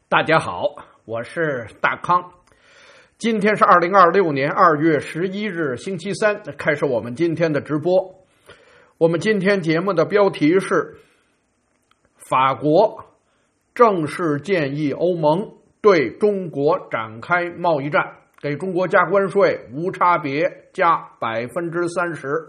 大家好，我是大康。今天是2026年2月11日星期三，开始我们今天的直播。我们今天节目的标题是法国正式建议欧盟对中国展开贸易战，给中国加关税，无差别加30%。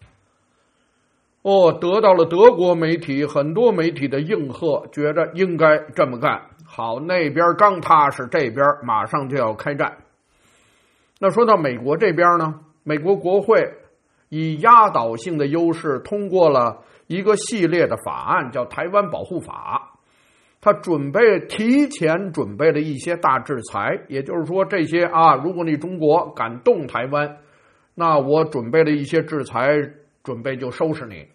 得到了德国媒体很多媒体的应和，觉得应该这么干。好，那边刚踏实，这边马上就要开战。那说到美国这边呢，美国国会以压倒性的优势通过了一个系列的法案，叫台湾保护法。他提前准备了一些大制裁，也就是说这些如果你中国敢动台湾，那我准备了一些制裁，准备就收拾你。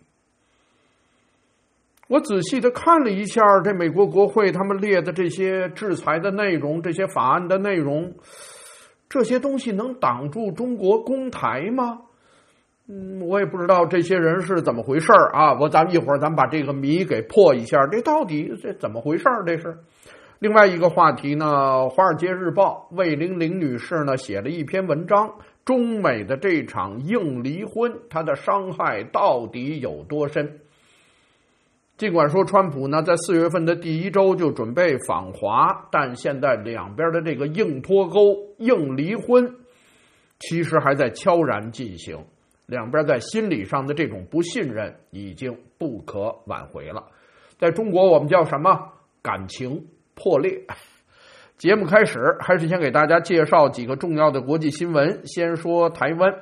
我仔细的看了一下这美国国会他们列的这些制裁的内容，这些法案的内容，这些东西能挡住中国攻台吗？我也不知道这些人是怎么回事啊！一会儿咱们把这个谜给破一下，这到底这怎么回事？这是另外一个话题呢。《华尔街日报》魏玲玲女士呢写了一篇文章，中美的这场硬离婚，它的伤害到底有多深？尽管说川普呢在4月份的第一周就准备访华，但现在两边的这个硬脱钩、硬离婚，其实还在悄然进行。两边在心理上的这种不信任已经不可挽回了。在中国我们叫什么？感情破裂。节目开始，还是先给大家介绍几个重要的国际新闻。先说台湾。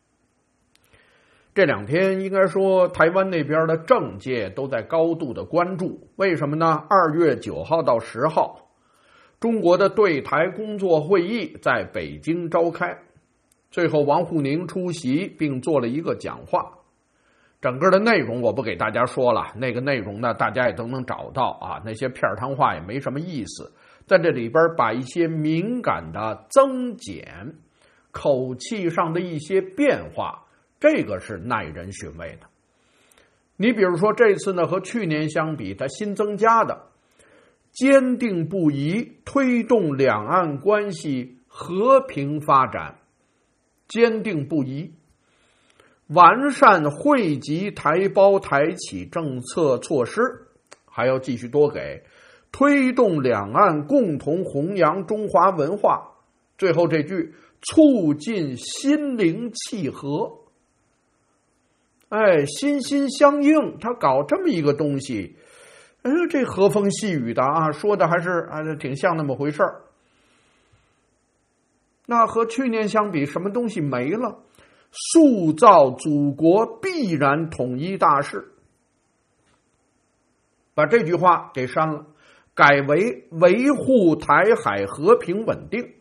这两天应该说台湾那边的政界都在高度的关注。为什么呢？2月9号到10号，中国的对台工作会议在北京召开，最后王沪宁出席并做了一个讲话。整个的内容我不给大家说了，那个内容呢大家也都能找到那些片汤话也没什么意思。在这里边把一些敏感的增减、口气上的一些变化，这个是耐人寻味的。你比如说这次呢和去年相比，它新增加的坚定不移推动两岸关系和平发展，坚定不移完善惠及台胞台企政策措施，还要继续多给推动两岸共同弘扬中华文化，最后这句促进心灵契合。心心相印，他搞这么一个东西，这和风细雨的说的还是挺像那么回事儿。那和去年相比，什么东西没了？塑造祖国必然统一大势，把这句话给删了，改为维护台海和平稳定。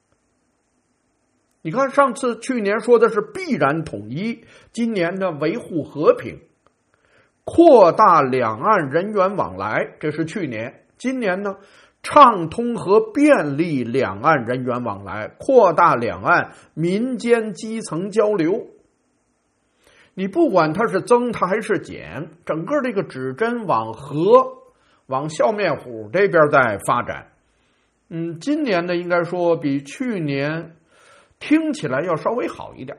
你看去年说的是必然统一，今年呢维护和平，扩大两岸人员往来，这是去年。今年呢畅通和便利两岸人员往来，扩大两岸民间基层交流。你不管它是增它还是减，整个这个指针往笑面虎这边在发展。今年呢应该说比去年听起来要稍微好一点。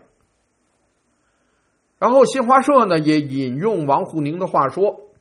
然后新华社呢也引用王沪宁的话说，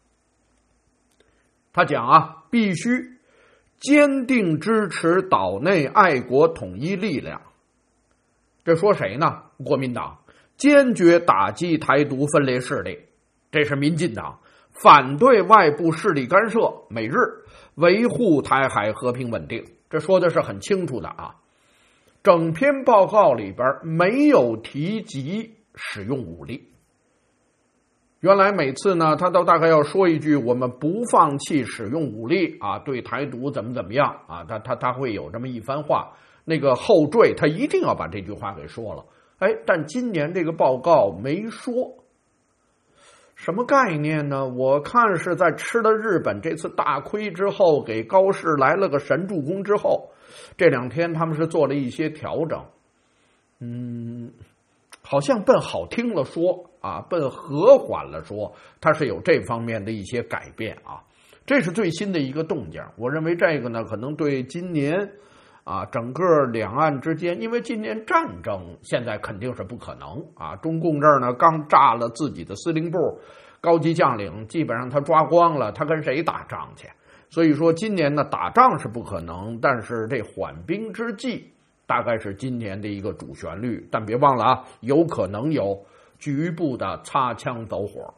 他讲必须坚定支持岛内爱国统一力量。这说谁呢？国民党坚决打击台独分裂势力，这是民进党反对外部势力干涉，美日维护台海和平稳定，这说的是很清楚的整篇报告里边没有提及使用武力。原来每次呢他都大概要说一句我们不放弃使用武力对台独怎么样他会有这么一番话，那个后缀他一定要把这句话给说了。但今年这个报告没说，什么概念呢？我看是在吃了日本这次大亏之后，给高市来了个神助攻之后，这两天他们是做了一些调整。好像奔好听了说奔和缓了说，它是有这方面的一些改变这是最新的一个动静。我认为这个呢，可能对今年整个两岸之间，因为今年战争现在肯定是不可能中共这儿呢刚炸了自己的司令部，高级将领基本上他抓光了，他跟谁打仗去？所以说今年呢打仗是不可能，但是这缓兵之计大概是今年的一个主旋律。但别忘了有可能有局部的擦枪走火。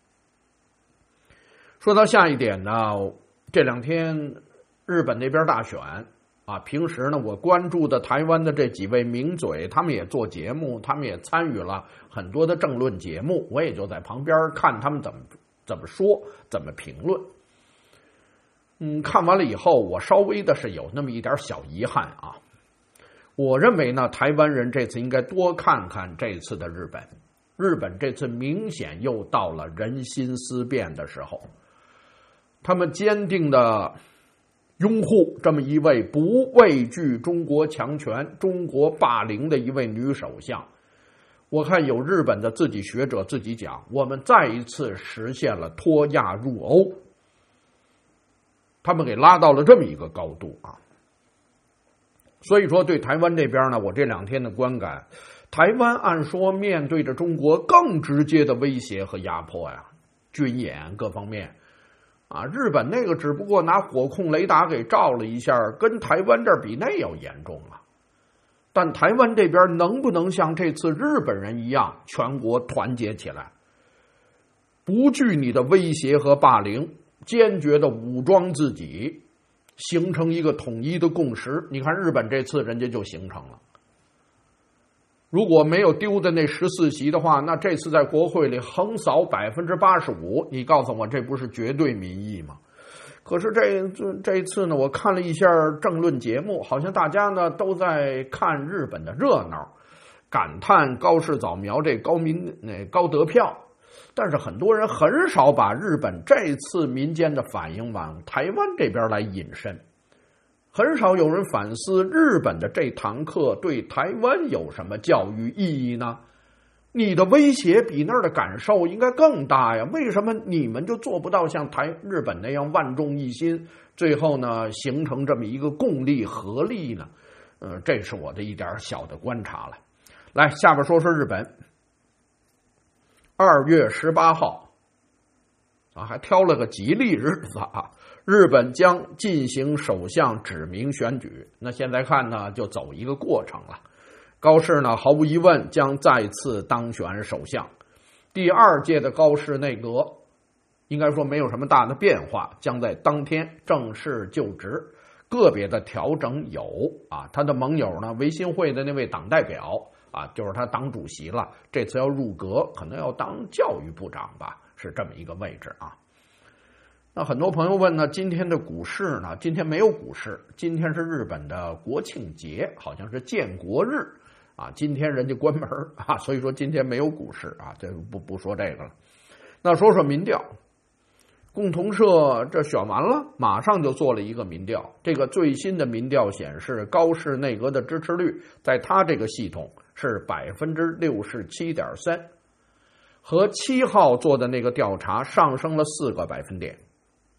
说到下一点呢，这两天日本那边大选平时呢我关注的台湾的这几位名嘴，他们也做节目，他们也参与了很多的政论节目，我也就在旁边看他们怎么说，怎么评论。看完了以后，我稍微的是有那么一点小遗憾我认为呢，台湾人这次应该多看看这次的日本。日本这次明显又到了人心思变的时候，他们坚定的拥护这么一位不畏惧中国强权、中国霸凌的一位女首相。我看有日本的自己学者自己讲，我们再一次实现了脱亚入欧，他们给拉到了这么一个高度所以说对台湾这边呢，我这两天的观感，台湾按说面对着中国更直接的威胁和压迫军演各方面日本那个只不过拿火控雷达给照了一下，跟台湾这儿比那要严重但台湾这边能不能像这次日本人一样，全国团结起来，不惧你的威胁和霸凌，坚决的武装自己，形成一个统一的共识？你看日本这次人家就形成了。如果没有丢的那14席的话，那这次在国会里横扫85%，你告诉我这不是绝对民意吗？可是这次呢，我看了一下政论节目，好像大家呢都在看日本的热闹，感叹高市早苗这高得票，但是很多人很少把日本这次民间的反应往台湾这边来引申，很少有人反思日本的这堂课对台湾有什么教育意义呢？你的威胁比那儿的感受应该更大呀，为什么你们就做不到像日本那样万众一心，最后呢形成这么一个共力合力呢？这是我的一点小的观察了。来，下边说说日本。2月18号还挑了个吉利日子日本将进行首相指名选举。那现在看呢，就走一个过程了。高市呢，毫无疑问将再次当选首相。第2届的高市内阁应该说没有什么大的变化，将在当天正式就职。个别的调整有他的盟友呢，维新会的那位党代表就是他党主席了，这次要入阁，可能要当教育部长吧，是这么一个位置那很多朋友问呢，今天的股市呢？今天没有股市，今天是日本的国庆节，好像是建国日今天人家关门所以说今天没有股市这不说这个了。那说说民调，共同社这选完了，马上就做了一个民调。这个最新的民调显示，高市内阁的支持率在他这个系统是 67.3%， 和7号做的那个调查上升了4个百分点。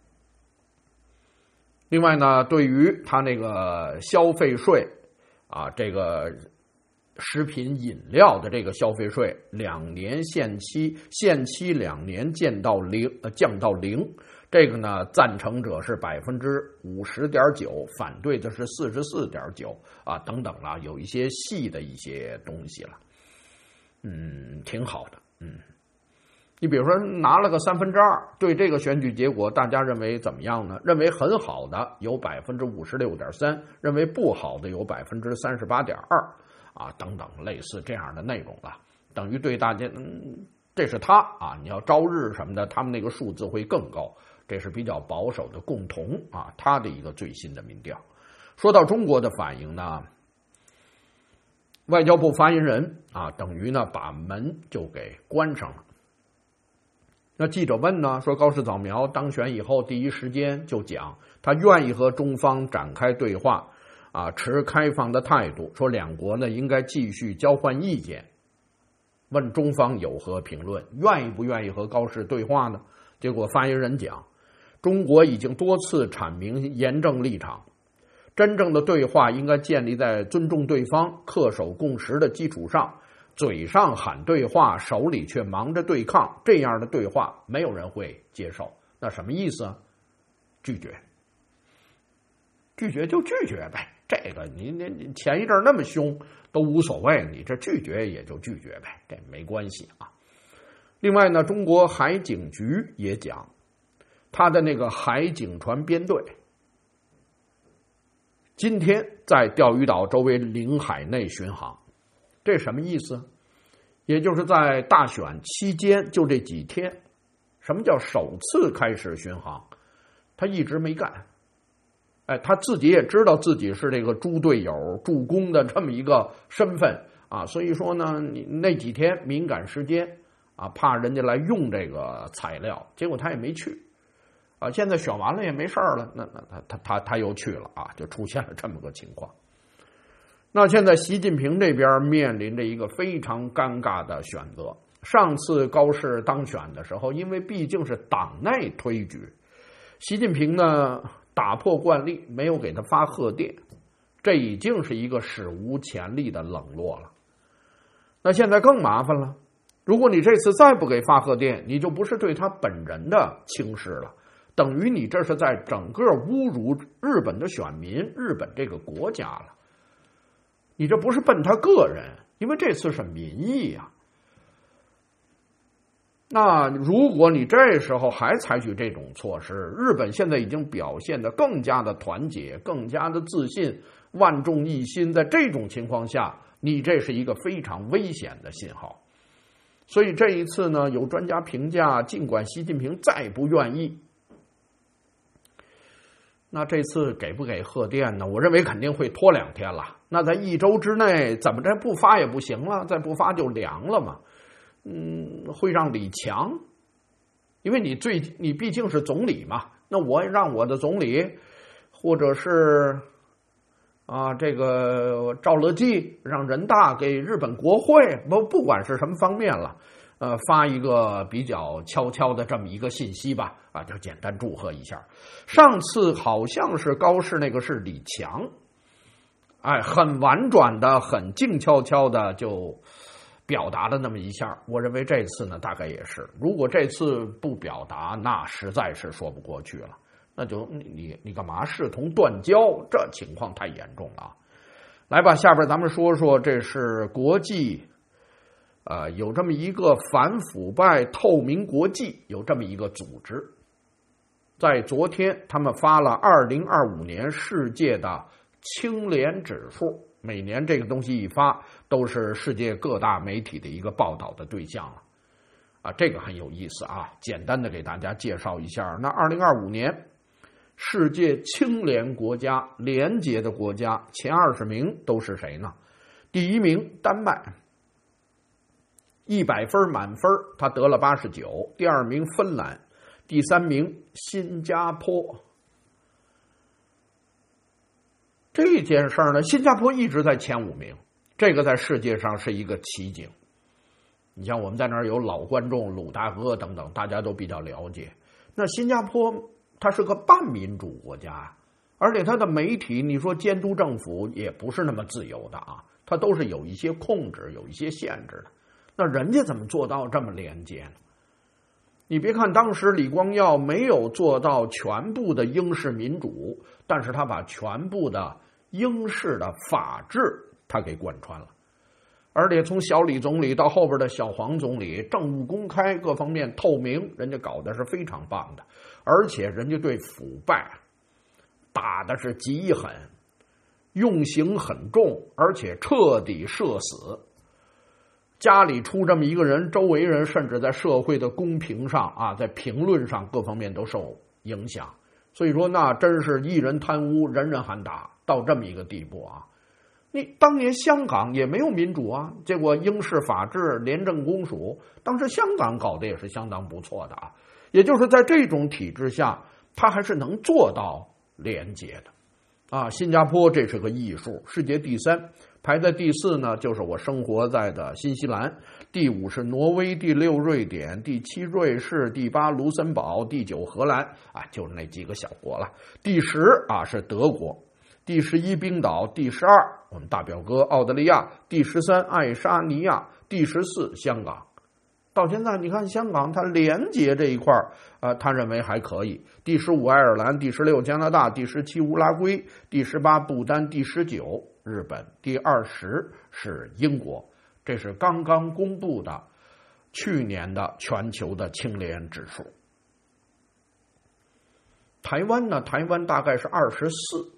另外呢，对于他那个消费税这个食品饮料的这个消费税2年限期2年降到0，这个呢赞成者是 50.9%， 反对的是 44.9%等等了，有一些细的一些东西了。挺好的。你比如说拿了个2/3，对这个选举结果大家认为怎么样呢？认为很好的有 56.3%， 认为不好的有 38.2%等等类似这样的内容了。等于对大家这是他你要朝日什么的，他们那个数字会更高，这是比较保守的共同他的一个最新的民调。说到中国的反应呢，外交部发言人等于呢把门就给关上了。那记者问呢，说高市早苗当选以后第一时间就讲他愿意和中方展开对话持开放的态度，说两国呢应该继续交换意见。问中方有何评论，愿意不愿意和高市对话呢？结果发言人讲， 中国已经多次阐明严正立场，真正的对话应该建立在尊重对方、恪守共识的基础上，嘴上喊对话，手里却忙着对抗，这样的对话没有人会接受。那什么意思啊？拒绝。拒绝就拒绝呗，这个你前一阵那么凶都无所谓，你这拒绝也就拒绝呗，这没关系啊。另外呢，中国海警局也讲，他的那个海警船编队今天在钓鱼岛周围领海内巡航，这什么意思？也就是在大选期间就这几天，什么叫首次开始巡航？他一直没干。他自己也知道自己是这个猪队友助攻的这么一个身份啊，所以说呢，你那几天敏感时间啊，怕人家来用这个材料，结果他也没去啊。现在选完了也没事了，那他又去了啊，就出现了这么个情况。那现在习近平这边面临着一个非常尴尬的选择。上次高市当选的时候，因为毕竟是党内推举，习近平呢打破惯例，没有给他发贺电，这已经是一个史无前例的冷落了。那现在更麻烦了，如果你这次再不给发贺电，你就不是对他本人的轻视了，等于你这是在整个侮辱日本的选民，日本这个国家了。你这不是奔他个人，因为这次是民意啊。那如果你这时候还采取这种措施，日本现在已经表现得更加的团结，更加的自信，万众一心，在这种情况下，你这是一个非常危险的信号。所以这一次呢，有专家评价，尽管习近平再不愿意，那这次给不给贺电呢？我认为肯定会拖2天了。那在1周之内，怎么着不发也不行了，再不发就凉了嘛。会让李强，因为你毕竟是总理嘛，那我让我的总理，或者是这个赵乐际让人大给日本国会，不管是什么方面了，发一个比较悄悄的这么一个信息吧，就简单祝贺一下。上次好像是高市那个是李强，很婉转的，很静悄悄的就表达了那么一下。我认为这次呢大概也是，如果这次不表达，那实在是说不过去了，那就你干嘛视同断交，这情况太严重了。来吧，下边咱们说说，这是国际有这么一个反腐败透明国际，有这么一个组织，在昨天他们发了2025年世界的清廉指数，每年这个东西一发，都是世界各大媒体的一个报道的对象了。这个很有意思啊，简单的给大家介绍一下。那2025年世界清廉国家、廉洁的国家前20名都是谁呢？第1名丹麦，100分满分他得了89，第2名芬兰，第3名新加坡。这件事呢，新加坡一直在前5名，这个在世界上是一个奇景。你像我们在那儿有老观众鲁大哥等等，大家都比较了解。那新加坡它是个半民主国家，而且它的媒体你说监督政府也不是那么自由的啊，它都是有一些控制，有一些限制的。那人家怎么做到这么廉洁呢？你别看当时李光耀没有做到全部的英式民主，但是他把全部的英式的法治他给贯穿了。而且从小李总理到后边的小黄总理，政务公开，各方面透明，人家搞的是非常棒的。而且人家对腐败打的是极狠，用刑很重，而且彻底社死。家里出这么一个人，周围人甚至在社会的公平上在评论上各方面都受影响。所以说那真是一人贪污人人喊打，到这么一个地步啊。你当年香港也没有民主啊，结果英式法治、廉政公署，当时香港搞的也是相当不错的啊。也就是在这种体制下，他还是能做到廉洁的啊。新加坡这是个艺术，世界第3， 排在第4呢，就是我生活在的新西兰，第5是挪威，第6瑞典，第7瑞士，第8卢森堡，第9荷兰啊，就是那几个小国了。第10啊是德国，第11冰岛，第12我们大表哥澳大利亚，第13爱沙尼亚，第14香港。到现在你看香港它连结这一块他认为还可以。第15爱尔兰，第16加拿大，第17乌拉圭，第18不丹，第19日本，第20是英国。这是刚刚公布的去年的全球的清廉指数。台湾呢，台湾大概是24，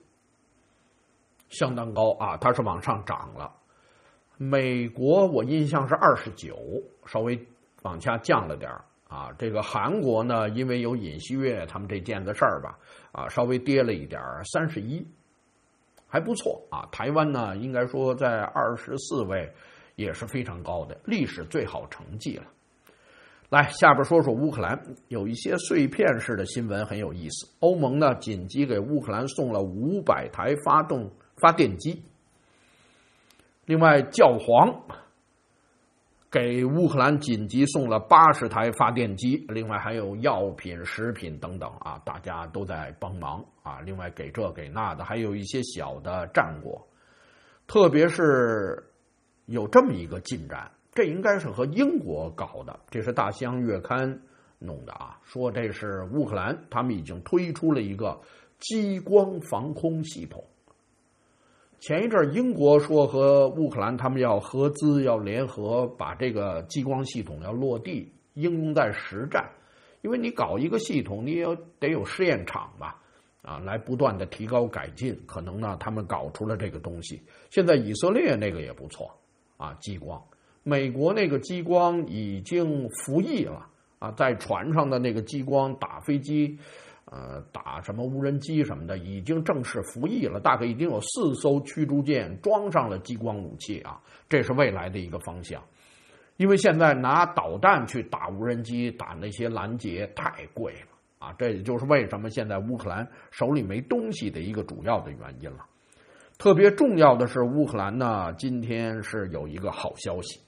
相当高啊，它是往上涨了。美国我印象是29，稍微往下降了点啊。这个韩国呢，因为有尹锡悦他们这件子事儿吧，稍微跌了一点，31，还不错啊。台湾呢，应该说在24位也是非常高的，历史最好成绩了。来，下边说说乌克兰，有一些碎片式的新闻很有意思。欧盟呢，紧急给乌克兰送了500台发电机，另外教皇给乌克兰紧急送了80台发电机，另外还有药品、食品等等啊，大家都在帮忙啊。另外给这给那的，还有一些小的战果，特别是有这么一个进展，这应该是和英国搞的，这是《大西洋月刊》弄的啊，说这是乌克兰他们已经推出了一个激光防空系统。前一阵英国说和乌克兰他们要合资，要联合把这个激光系统要落地应用在实战，因为你搞一个系统你也得有试验场吧，来不断的提高改进，可能呢他们搞出了这个东西。现在以色列那个也不错啊，激光，美国那个激光已经服役了啊，在船上的那个激光打飞机打什么无人机什么的已经正式服役了，大概已经有4艘驱逐舰装上了激光武器啊，这是未来的一个方向。因为现在拿导弹去打无人机，打那些拦截太贵了啊，这也就是为什么现在乌克兰手里没东西的一个主要的原因了。特别重要的是，乌克兰呢今天是有一个好消息，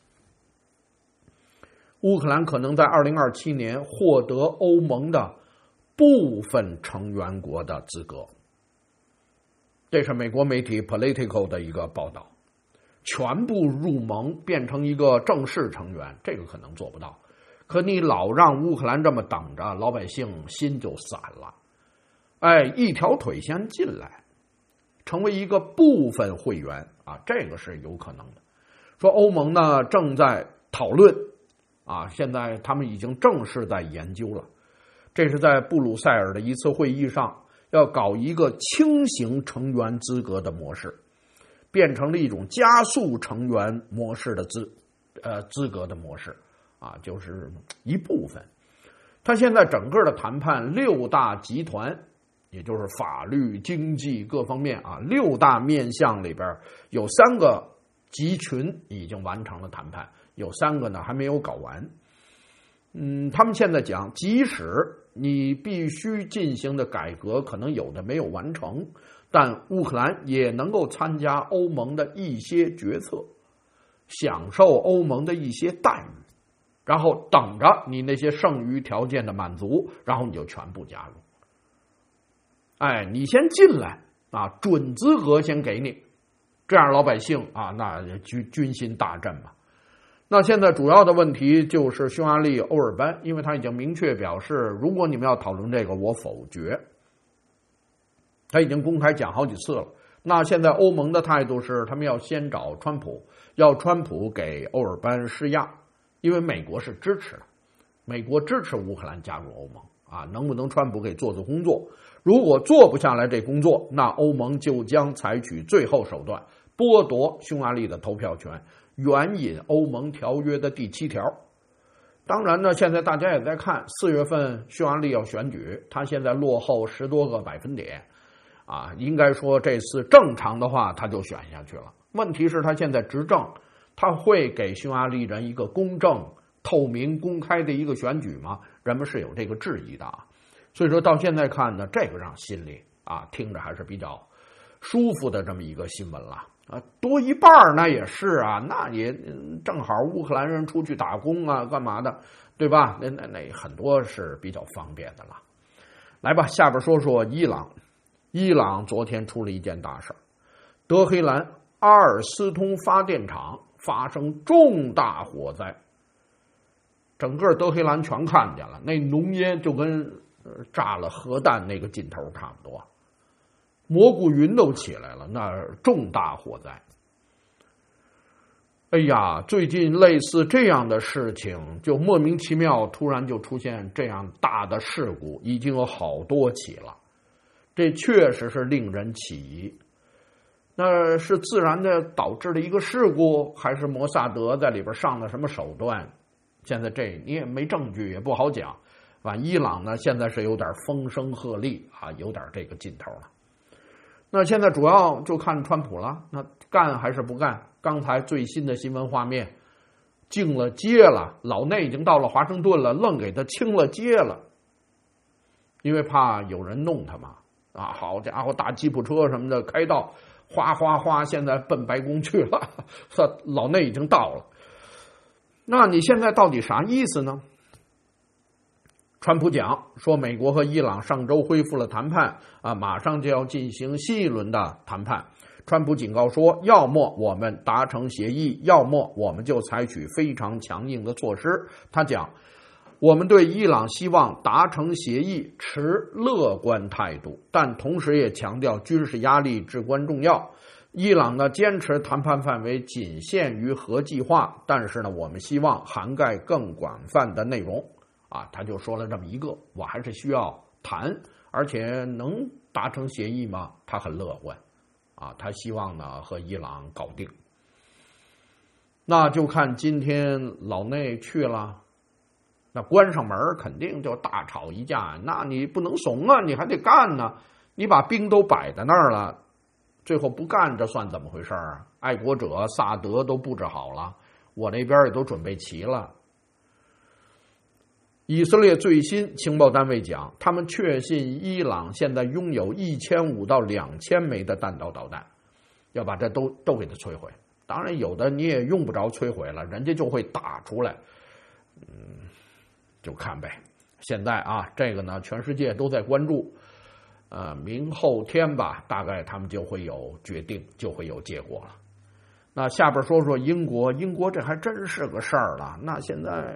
乌克兰可能在2027年获得欧盟的部分成员国的资格，这是美国媒体 Politico 的一个报道。全部入盟变成一个正式成员，这个可能做不到。可你老让乌克兰这么等着，老百姓心就散了。一条腿先进来，成为一个部分会员啊，这个是有可能的。说欧盟呢正在讨论啊，现在他们已经正式在研究了。这是在布鲁塞尔的一次会议上，要搞一个轻型成员资格的模式，变成了一种加速成员模式的资格的模式啊，就是一部分。他现在整个的谈判6大集团，也就是法律、经济各方面啊，6大面向里边有3个集群已经完成了谈判，有3个呢还没有搞完。他们现在讲，即使你必须进行的改革可能有的没有完成，但乌克兰也能够参加欧盟的一些决策，享受欧盟的一些待遇，然后等着你那些剩余条件的满足，然后你就全部加入。你先进来啊，准资格先给你，这样老百姓啊，那军心大振嘛。那现在主要的问题就是匈牙利欧尔班，因为他已经明确表示，如果你们要讨论这个，我否决。他已经公开讲好几次了。那现在欧盟的态度是，他们要先找川普，要川普给欧尔班施压，因为美国是支持的，美国支持乌克兰加入欧盟啊，能不能川普给做工作？如果做不下来这工作，那欧盟就将采取最后手段，剥夺匈牙利的投票权，援引欧盟条约的第7条。当然呢，现在大家也在看，4月份匈牙利要选举，他现在落后10多个百分点啊，应该说这次正常的话他就选下去了。问题是他现在执政，他会给匈牙利人一个公正、透明、公开的一个选举吗？人们是有这个质疑的啊。所以说到现在看呢，这个让心里啊听着还是比较舒服的这么一个新闻了多一半那也是啊，那也正好乌克兰人出去打工啊，干嘛的，对吧？那很多是比较方便的了。来吧，下边说说伊朗。伊朗昨天出了一件大事，德黑兰阿尔斯通发电厂发生重大火灾，整个德黑兰全看见了，那浓烟就跟炸了核弹那个劲头差不多，蘑菇云都起来了，那重大火灾。哎呀，最近类似这样的事情，就莫名其妙突然就出现这样大的事故，已经有好多起了，这确实是令人起疑。那是自然的导致的一个事故，还是摩萨德在里边上了什么手段？现在这你也没证据，也不好讲。伊朗呢，现在是有点风声鹤唳啊，有点这个劲头了。那现在主要就看川普了，那干还是不干？刚才最新的新闻画面，进了街了，老内已经到了华盛顿了，愣给他清了街了，因为怕有人弄他嘛。啊，好家伙，大吉普车什么的开道，哗哗哗，现在奔白宫去了，老内已经到了。那你现在到底啥意思呢？川普讲说，美国和伊朗上周恢复了谈判啊，马上就要进行新一轮的谈判。川普警告说，要么我们达成协议，要么我们就采取非常强硬的措施。他讲，我们对伊朗希望达成协议持乐观态度，但同时也强调军事压力至关重要。伊朗呢坚持谈判范围仅限于核计划，但是呢我们希望涵盖更广泛的内容。啊，他就说了这么一个，我还是需要谈，而且能达成协议吗？他很乐观，啊，他希望呢和伊朗搞定。那就看今天老内去了，那关上门肯定就大吵一架，那你不能怂啊，你还得干呢，你把兵都摆在那儿了，最后不干，这算怎么回事啊？爱国者萨德都布置好了，我那边也都准备齐了。以色列最新情报单位讲，他们确信伊朗现在拥有1500到2000枚的弹道导弹，要把这都给它摧毁。当然有的你也用不着摧毁了，人家就会打出来。就看呗。现在啊，这个呢，全世界都在关注。明后天吧，大概他们就会有决定，就会有结果了。那下边说说英国，英国这还真是个事儿了。那现在。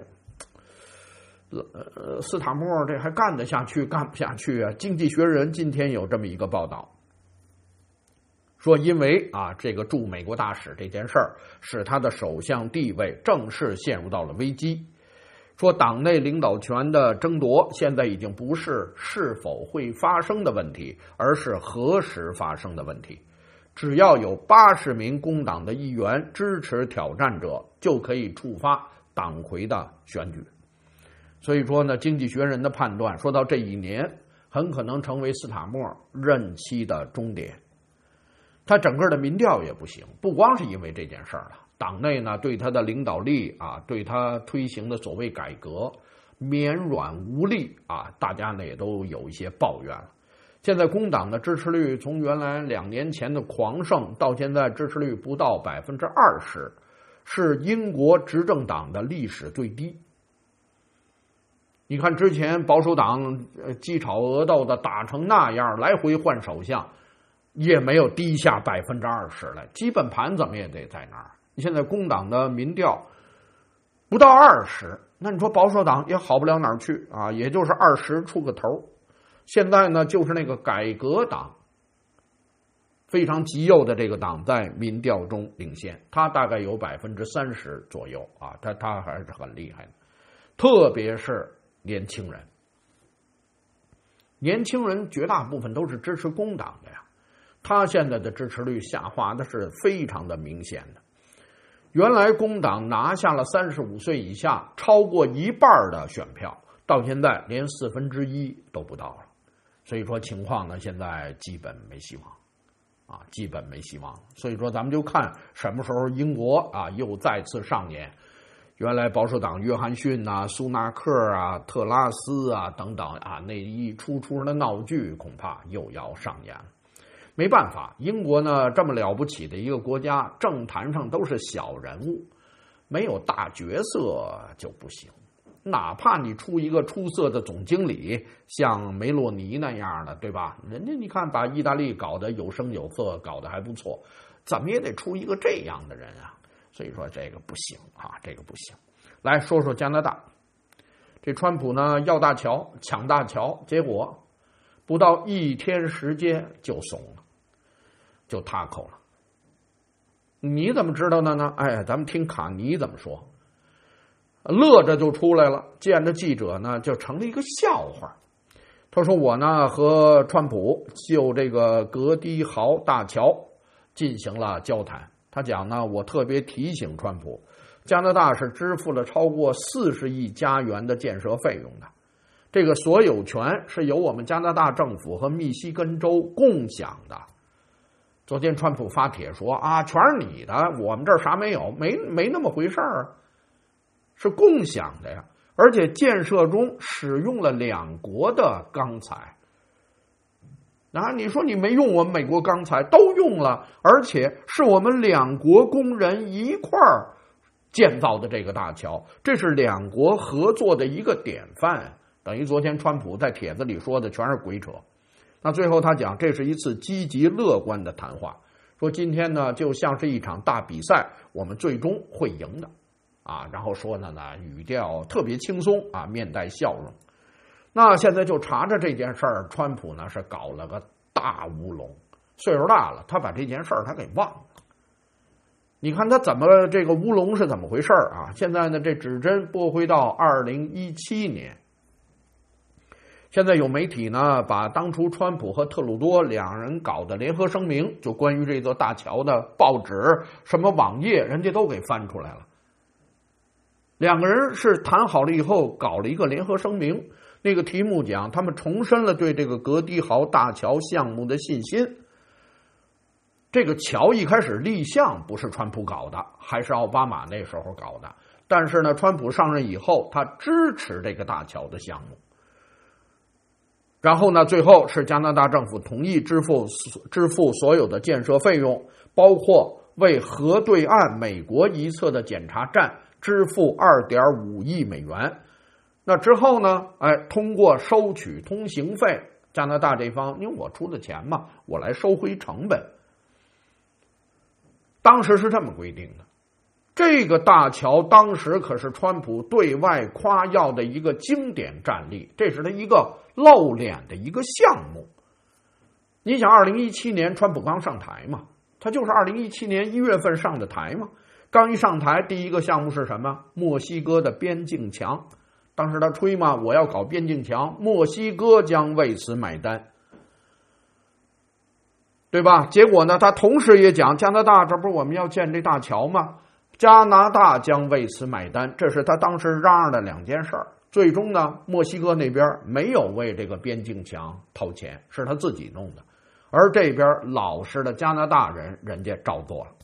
斯塔默这还干得下去干不下去啊？经济学人今天有这么一个报道，说因为啊这个驻美国大使这件事儿，使他的首相地位正式陷入到了危机。说党内领导权的争夺现在已经不是是否会发生的问题，而是何时发生的问题。只要有80名工党的议员支持挑战者，就可以触发党魁的选举。所以说呢，经济学人的判断说到这一年很可能成为斯塔默任期的终点。他整个的民调也不行，不光是因为这件事儿了，党内呢对他的领导力啊，对他推行的所谓改革绵软无力啊，大家呢也都有一些抱怨了。现在工党的支持率从原来2年前的狂盛到现在支持率不到20%，是英国执政党的历史最低。你看之前保守党鸡吵鹅斗的打成那样，来回换首相，也没有低下20%来，基本盘怎么也得在那儿。现在工党的民调不到20%，那你说保守党也好不了哪儿去啊，也就是20出个头。现在呢，就是那个改革党非常极右的这个党在民调中领先，他大概有30%左右啊，他还是很厉害的，特别是年轻人，年轻人绝大部分都是支持工党的呀，他现在的支持率下滑的是非常的明显的。原来工党拿下了35岁以下超过一半的选票，到现在连1/4都不到了，所以说情况呢，现在基本没希望啊，基本没希望。所以说咱们就看什么时候英国啊又再次上演原来保守党约翰逊啊、苏纳克啊、特拉斯啊等等啊那一出的闹剧，恐怕又要上演了。 没办法，英国呢这么了不起的一个国家，政坛上都是小人物，没有大角色就不行。哪怕你出一个出色的总经理，像梅洛尼那样的，对吧？人家你看把意大利搞得有声有色，搞得还不错，怎么也得出一个这样的人啊。所以说这个不行啊，这个不行。来说说加拿大，这川普呢要大桥抢大桥，结果不到1天时间就怂了，就塌口了。你怎么知道的呢？哎，咱们听卡尼怎么说。乐着就出来了，见着记者呢就成了一个笑话。他说我呢和川普就这个格迪豪大桥进行了交谈。他讲呢，我特别提醒川普，加拿大是支付了超过40亿加元的建设费用的，这个所有权是由我们加拿大政府和密西根州共享的。昨天川普发帖说啊，全是你的，我们这儿啥没有，没那么回事儿啊。是共享的呀，而且建设中使用了2国的钢材。你说你没用我们美国钢材，都用了，而且是我们2国工人一块儿建造的这个大桥，这是2国合作的一个典范。等于昨天川普在帖子里说的全是鬼扯。那最后他讲，这是一次积极乐观的谈话，说今天呢就像是一场大比赛，我们最终会赢的。然后说呢，语调特别轻松啊，面带笑容。那现在就查着这件事儿，川普呢是搞了个大乌龙。岁数大了，他把这件事儿他给忘了。你看他怎么这个乌龙是怎么回事啊？现在呢，这指针拨回到2017年。现在有媒体呢把当初川普和特鲁多2人搞的联合声明，就关于这座大桥的报纸、什么网页，人家都给翻出来了。2个人是谈好了以后搞了一个联合声明，那个题目讲他们重申了对这个格迪豪大桥项目的信心。这个桥一开始立项不是川普搞的，还是奥巴马那时候搞的，但是呢川普上任以后他支持这个大桥的项目。然后呢最后是加拿大政府同意支付所有的建设费用，包括为河对岸美国一侧的检查站支付2.5亿美元。那之后呢，通过收取通行费，加拿大这方因为我出的钱嘛，我来收回成本。当时是这么规定的。这个大桥当时可是川普对外夸耀的一个经典战例，这是他一个露脸的一个项目。你想2017年川普刚上台嘛，他就是2017年1月份上的台嘛。刚一上台，第一个项目是什么？墨西哥的边境墙。当时他吹嘛，我要搞边境墙，墨西哥将为此买单，对吧？结果呢，他同时也讲加拿大，这不是我们要建这大桥吗？加拿大将为此买单，这是他当时嚷嚷的2件事儿。最终呢，墨西哥那边没有为这个边境墙掏钱，是他自己弄的，而这边老实的加拿大人，人家照做了。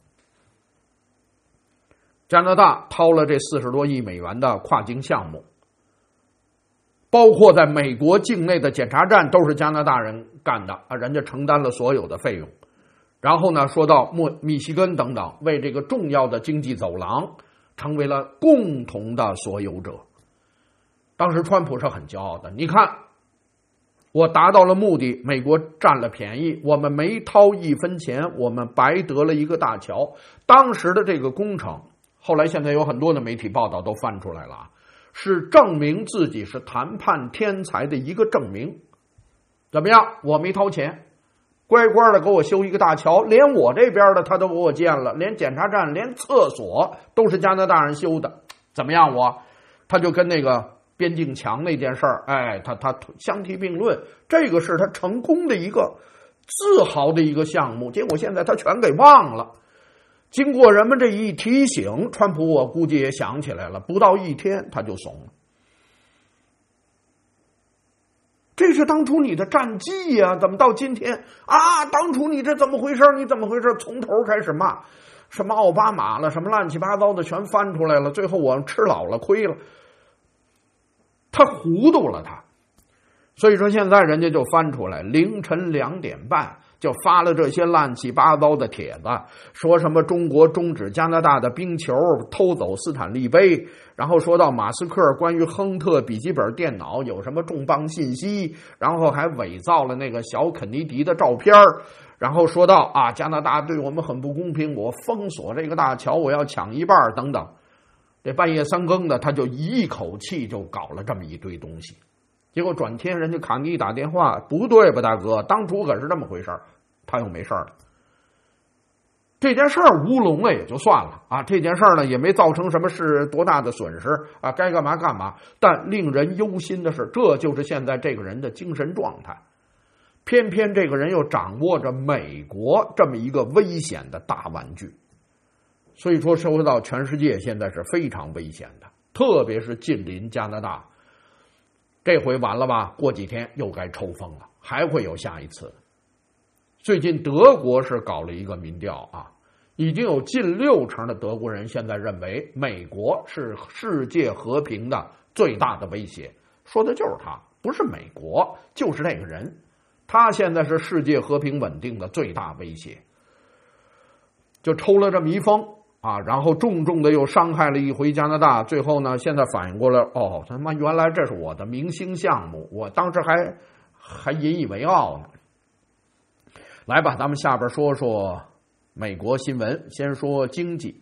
加拿大掏了这40多亿美元的跨境项目，包括在美国境内的检查站都是加拿大人干的啊，人家承担了所有的费用。然后呢，说到密西根等等，为这个重要的经济走廊成为了共同的所有者。当时川普是很骄傲的，你看我达到了目的，美国占了便宜，我们没掏1分钱，我们白得了一个大桥。当时的这个工程，后来现在有很多的媒体报道都翻出来了，是证明自己是谈判天才的一个证明。怎么样？我没掏钱，乖乖的给我修一个大桥，连我这边的他都给我建了，连检查站连厕所都是加拿大人修的。怎么样？他就跟那个边境墙那件事儿，他相提并论，这个是他成功的一个自豪的一个项目，结果现在他全给忘了。经过人们这一提醒，川普我估计也想起来了，不到1天他就怂了。这是当初你的战绩呀，怎么到今天啊？当初你这怎么回事？你怎么回事？从头开始骂，什么奥巴马了，什么乱七八糟的全翻出来了，最后我吃老了亏了，他糊涂了他。所以说现在人家就翻出来，凌晨2点半， 就发了这些乱七八糟的帖子，说什么中国终止加拿大的冰球，偷走斯坦利杯，然后说到马斯克关于亨特笔记本电脑有什么重磅信息，然后还伪造了那个小肯尼迪的照片，然后说到加拿大对我们很不公平，我封锁这个大桥，我要抢一半等等。这半夜3更的，他就一口气就搞了这么一堆东西。结果转天人家卡尼打电话，不对吧大哥，当初可是这么回事，他又没事了。这件事儿乌龙了也就算了这件事儿呢也没造成什么是多大的损失该干嘛干嘛。但令人忧心的是，这就是现在这个人的精神状态。偏偏这个人又掌握着美国这么一个危险的大玩具，所以说受到全世界现在是非常危险的，特别是近邻加拿大。这回完了吧，过几天又该抽风了，还会有下一次。最近德国是搞了一个民调已经有近60%的德国人现在认为美国是世界和平的最大的威胁，说的就是他，不是美国，就是这个人，他现在是世界和平稳定的最大威胁。就抽了这么一风然后重重的又伤害了一回加拿大，最后呢，现在反应过来，他妈原来这是我的明星项目，我当时还引以为傲呢。来吧，咱们下边说说美国新闻，先说经济。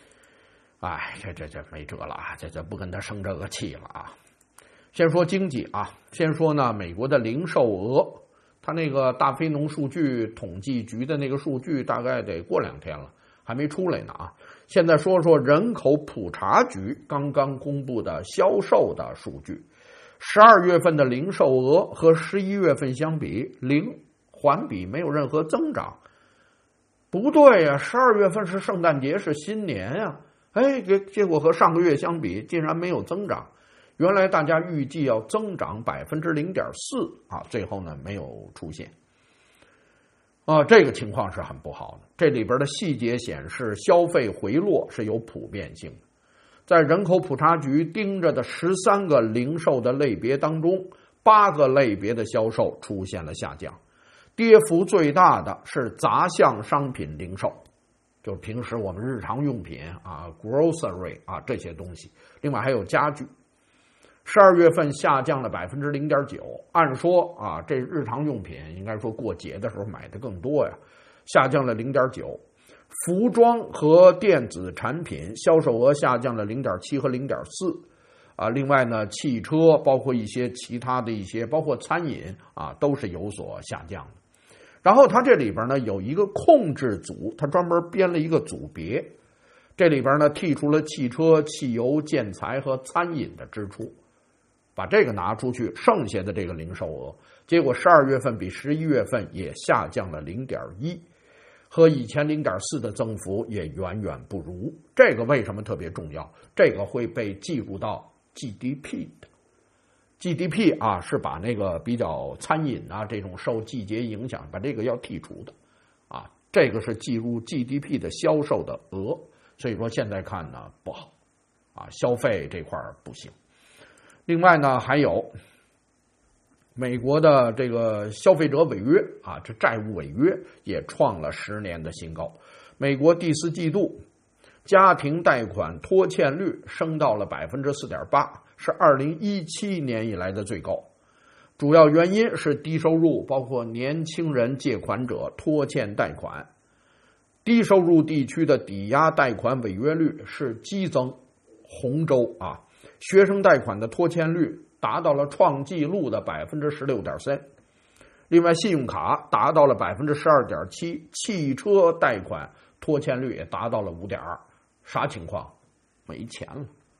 这没辙了这不跟他生这个气了先说经济先说呢，美国的零售额，他那个大非农数据统计局的那个数据大概得过2天了，还没出来呢现在说说人口普查局刚刚公布的销售的数据，12月份的零售额和11月份相比0，环比没有任何增长。不对12月份是圣诞节，是新年结果和上个月相比竟然没有增长。原来大家预计要增长 0.4%最后呢没有出现这个情况是很不好的。这里边的细节显示，消费回落是有普遍性的。在人口普查局盯着的13个零售的类别当中，8个类别的销售出现了下降，跌幅最大的是杂项商品零售，就是平时我们日常用品grocery 这些东西，另外还有家具。12月份下降了 0.9%， 按说这日常用品应该说过节的时候买的更多呀，下降了 0.9%。服装和电子产品销售额下降了 0.7 和 0.4%。另外呢，汽车包括一些其他的一些，包括餐饮都是有所下降的。然后它这里边呢有一个控制组，它专门编了一个组别，这里边呢剔除了汽车、汽油、建材和餐饮的支出，把这个拿出去，剩下的这个零售额，结果12月份比11月份也下降了 0.1%， 和以前 0.4% 的增幅也远远不如。这个为什么特别重要？这个会被计入到 GDP 的。GDP 是把那个比较餐饮这种受季节影响，把这个要剔除的这个是计入 GDP 的销售的额。所以说现在看呢不好消费这块不行。另外呢，还有美国的这个消费者违约这债务违约也创了10年的新高。美国第4季度家庭贷款拖欠率升到了 4.8%， 是2017年以来的最高。主要原因是低收入，包括年轻人借款者拖欠贷款。低收入地区的抵押贷款违约率是激增，红州学生贷款的拖欠率达到了创纪录的 16.3%。 另外信用卡达到了 12.7%， 汽车贷款拖欠率也达到了 5.2%。 啥情况？没钱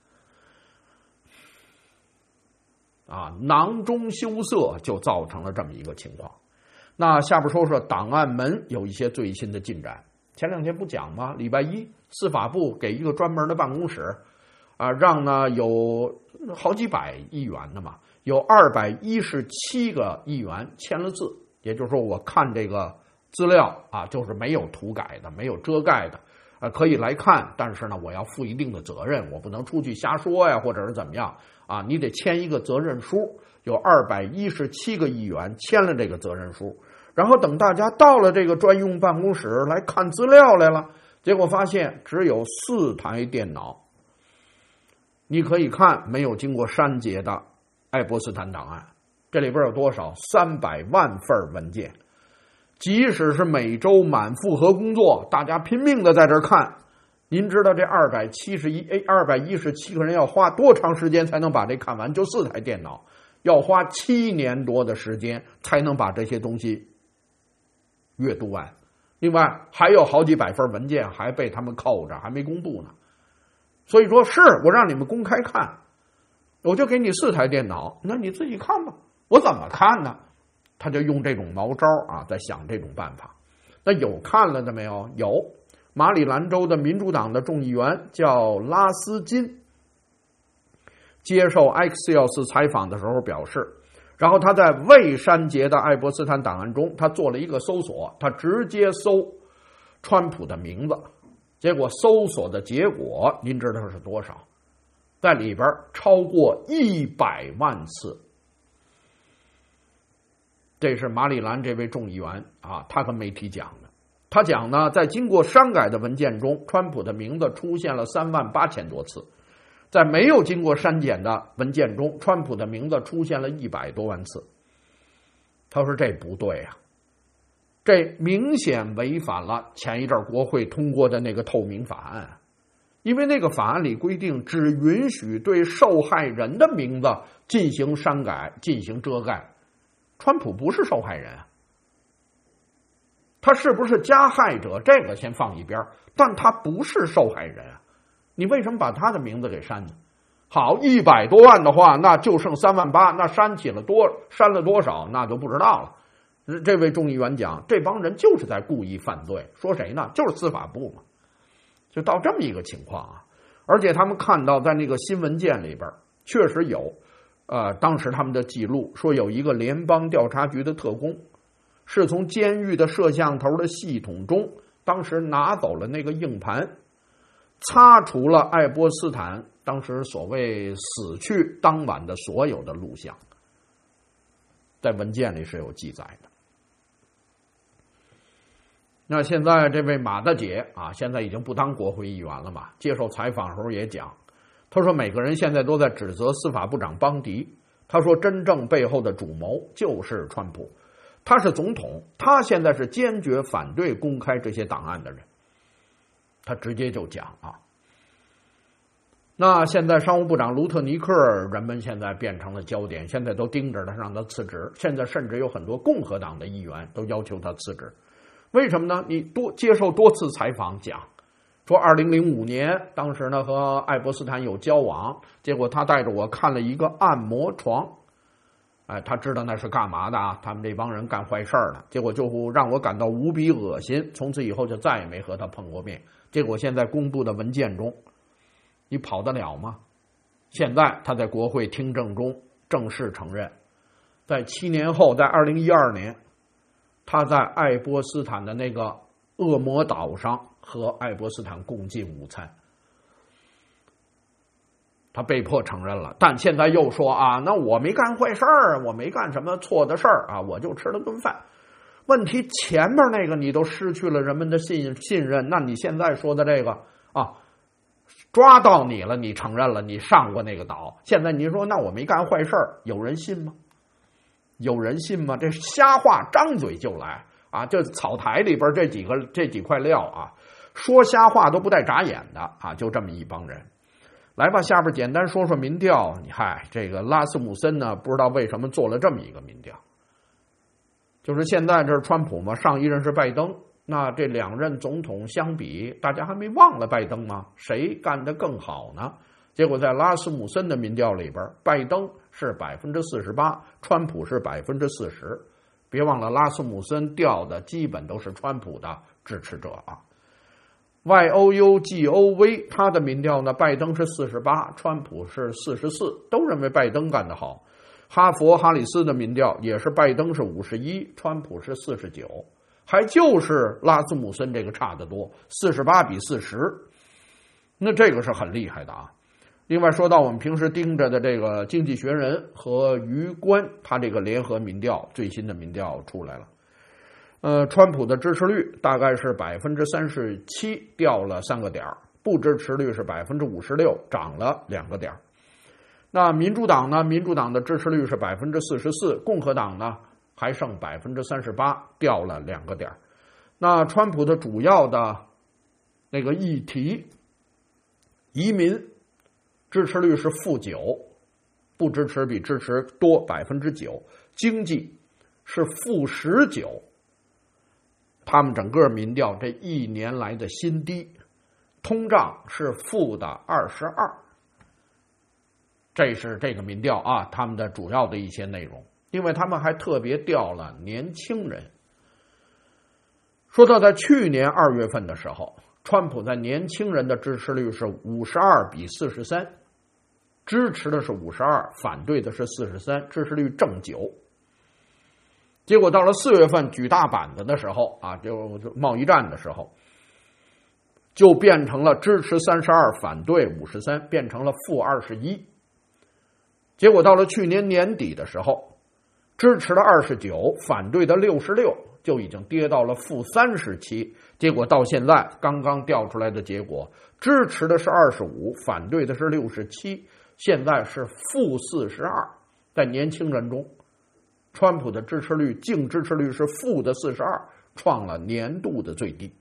了囊中羞涩，就造成了这么一个情况。那下边说说档案门有一些最新的进展。前2天不讲吗？礼拜一司法部给一个专门的办公室让呢有好几百议员的嘛，有217个议员签了字，也就是说我看这个资料就是没有涂改的，没有遮盖的可以来看，但是呢我要负一定的责任，我不能出去瞎说呀，或者是怎么样你得签一个责任书。有217个议员签了这个责任书， 然后等大家到了这个专用办公室来看资料来了，结果发现只有4台电脑。你可以看没有经过删节的爱泼斯坦档案，这里边有多少？300万份文件。即使是每周满负荷工作，大家拼命的在这看，您知道这217个人要花多长时间才能把这看完？就4台电脑，要花7年多的时间才能把这些东西阅读完。另外还有好几百份文件还被他们扣着，还没公布呢。所以说是我让你们公开看，我就给你4台电脑，那你自己看吧。我怎么看呢？他就用这种毛招啊，在想这种办法。那有看了的没有？有。马里兰州的民主党的众议员叫拉斯金，接受 Axios 采访的时候表示，然后他在未删节的爱泼斯坦档案中，他做了一个搜索，他直接搜川普的名字，结果搜索的结果您知道是多少？在里边超过100万次。这是马里兰这位众议员啊，他跟媒体讲的。他讲呢，在经过删改的文件中，川普的名字出现了38000多次；在没有经过删减的文件中，川普的名字出现了100多万次。他说这不对啊，这明显违反了前一阵国会通过的那个透明法案，因为那个法案里规定只允许对受害人的名字进行删改、进行遮盖。川普不是受害人啊，他是不是加害者这个先放一边，但他不是受害人啊，你为什么把他的名字给删呢？好，100多万的话，那就剩38000，那删了多少那就不知道了。这位众议员讲，这帮人就是在故意犯罪，说谁呢？就是司法部嘛，就到这么一个情况啊。而且他们看到在那个新文件里边确实有当时他们的记录说，有一个联邦调查局的特工是从监狱的摄像头的系统中当时拿走了那个硬盘，擦除了爱泼斯坦当时所谓死去当晚的所有的录像，在文件里是有记载的。那现在这位马大姐啊，现在已经不当国会议员了嘛，接受采访的时候也讲，他说每个人现在都在指责司法部长邦迪，他说真正背后的主谋就是川普，他是总统，他现在是坚决反对公开这些档案的人，他直接就讲啊。那现在商务部长卢特尼克，人们现在变成了焦点，现在都盯着他让他辞职，现在甚至有很多共和党的议员都要求他辞职。为什么呢？你接受多次采访讲说2005年当时呢和爱泼斯坦有交往，结果他带着我看了一个按摩床，他知道那是干嘛的啊？他们这帮人干坏事了，结果就让我感到无比恶心，从此以后就再也没和他碰过面。结果现在公布的文件中，你跑得了吗？现在他在国会听证中正式承认，在7年后，在2012年，他在爱泼斯坦的那个恶魔岛上和爱泼斯坦共进午餐，他被迫承认了，但现在又说啊，那我没干坏事儿，我没干什么错的事儿啊，我就吃了顿饭。问题前面那个你都失去了人们的信任，那你现在说的这个啊，抓到你了，你承认了你上过那个岛，现在你说那我没干坏事儿，有人信吗？有人信吗？这瞎话张嘴就来啊！这草台里边这几块料啊，说瞎话都不带眨眼的啊！就这么一帮人。来吧，下边简单说说民调。你看这个拉斯姆森呢，不知道为什么做了这么一个民调，就是现在这是川普嘛，上一任是拜登，那这两任总统相比，大家还没忘了拜登吗？谁干得更好呢？结果在拉斯姆森的民调里边，拜登是48%，川普是40%。别忘了，拉斯姆森调的基本都是川普的支持者啊。YOUGOV 他的民调呢，拜登是48%，川普是44%，都认为拜登干得好。哈佛哈里斯的民调也是拜登是51%，川普是49%，还就是拉斯姆森这个差得多，48比40，那这个是很厉害的啊。另外说到我们平时盯着的这个经济学人和余观，他这个联合民调最新的民调出来了， 川普的支持率大概是37%，掉了3个点，不支持率是56%，涨了2个点。那民主党呢？民主党的支持率是44%，共和党呢还剩38%，掉了2个点。那川普的主要的那个议题，移民支持率是-9%，不支持比支持多9%，经济是-19%。他们整个民调这1年来的新低，通胀是-22%，这是这个民调啊，他们的主要的一些内容。因为他们还特别调了年轻人。说到在去年2月份的时候，川普在年轻人的支持率是52-43，支持的是52，反对的是43，支持率正9。结果到了4月份举大板子的时候啊，就贸易战的时候，就变成了支持32，反对53，变成了-21。结果到了去年年底的时候，支持的29，反对的66，就已经跌到了-37。结果到现在刚刚调出来的结果，支持的是25，反对的是67，现在是-42。在年轻人中，川普的支持率净支持率是-42，创了年度的最低。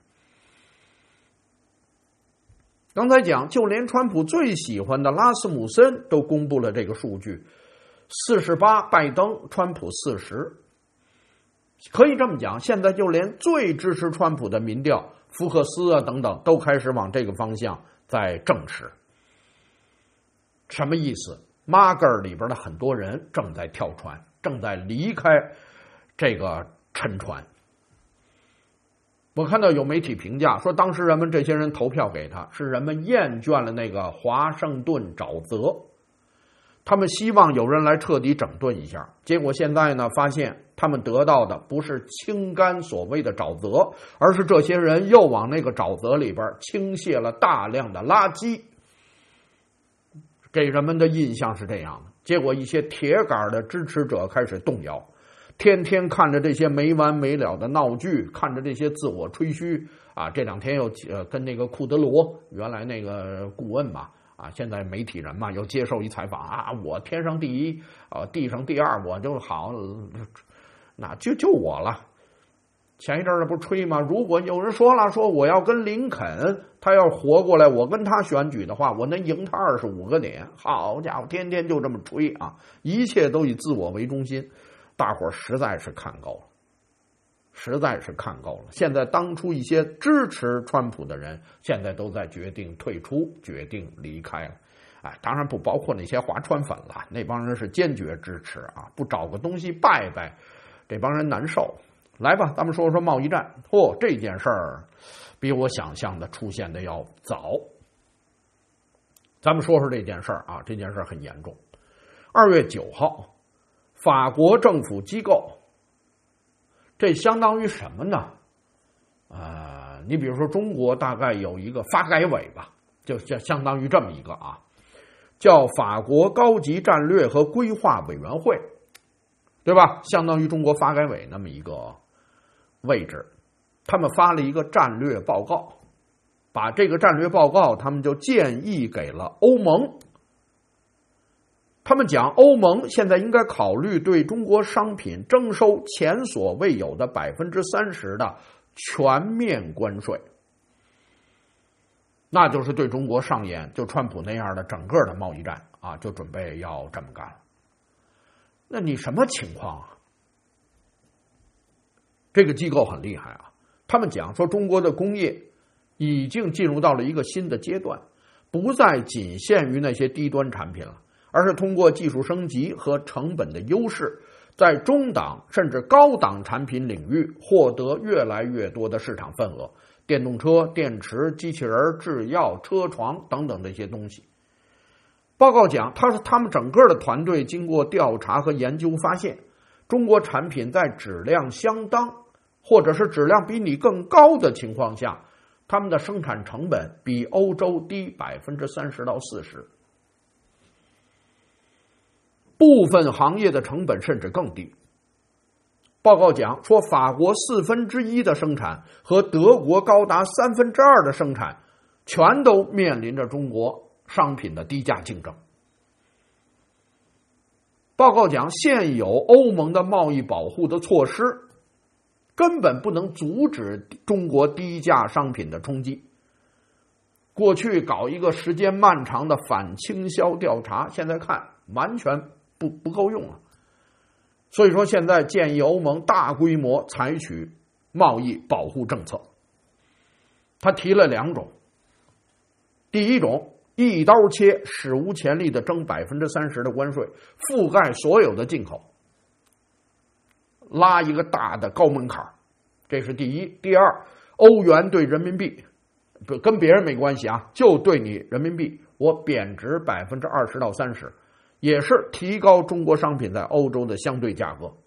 刚才讲，就连川普最喜欢的拉斯姆森都公布了这个数据，48，拜登，川普40。可以这么讲，现在就连最支持川普的民调，福克斯啊等等，都开始往这个方向在正视。什么意思？MAGA里边的很多人正在跳船，正在离开这个沉船。我看到有媒体评价说，当时人们这些人投票给他，是人们厌倦了那个华盛顿沼泽，他们希望有人来彻底整顿一下。结果现在呢，发现他们得到的不是清干所谓的沼泽，而是这些人又往那个沼泽里边倾泻了大量的垃圾，给人们的印象是这样的。结果一些铁杆的支持者开始动摇，天天看着这些没完没了的闹剧，看着这些自我吹嘘啊。这2天又跟那个库德罗，原来那个顾问嘛，啊，现在媒体人嘛，又接受一采访啊，我天上第一，地上第2，我就好，那就我了。前一阵儿不吹吗？如果有人说我要跟林肯，他要活过来，我跟他选举的话，我能赢他25个点。好家伙，天天就这么吹啊，一切都以自我为中心。大伙儿实在是看够了，实在是看够了。现在当初一些支持川普的人，现在都在决定退出，决定离开了。哎，当然不包括那些划川粉了，那帮人是坚决支持啊，不找个东西拜拜，这帮人难受。来吧，咱们说说贸易战。这件事儿比我想象的出现的要早。咱们说说这件事儿啊，这件事儿很严重。2月9号。法国政府机构，这相当于什么呢？你比如说中国大概有一个发改委吧，就相当于这么一个啊，叫法国高级战略和规划委员会，对吧？相当于中国发改委那么一个位置。他们发了一个战略报告，把这个战略报告他们就建议给了欧盟。他们讲，欧盟现在应该考虑对中国商品征收前所未有的30%的全面关税，那就是对中国上演就川普那样的整个的贸易战啊，就准备要这么干。那你什么情况啊？这个机构很厉害啊，他们讲说中国的工业已经进入到了一个新的阶段，不再仅限于那些低端产品了，而是通过技术升级和成本的优势，在中档甚至高档产品领域获得越来越多的市场份额，电动车、电池、机器人、制药、车床等等这些东西。报告讲，他们整个的团队经过调查和研究发现，中国产品在质量相当或者是质量比你更高的情况下，他们的生产成本比欧洲低30%到40%。部分行业的成本甚至更低。 报告讲说，法国1/4的生产和德国高达2/3的生产，全都面临着中国商品的低价竞争。报告讲，现有欧盟的贸易保护的措施根本不能阻止中国低价商品的冲击。过去搞一个时间漫长的反倾销调查，现在看完全不够用了。所以说现在建议欧盟大规模采取贸易保护政策。他提了2种，第一种，一刀切，史无前例的征30%的关税，覆盖所有的进口，拉一个大的高门槛，这是第一。第二，欧元对人民币跟别人没关系啊，就对你人民币我贬值20%到30%，也是提高中国商品在欧洲的相对价格。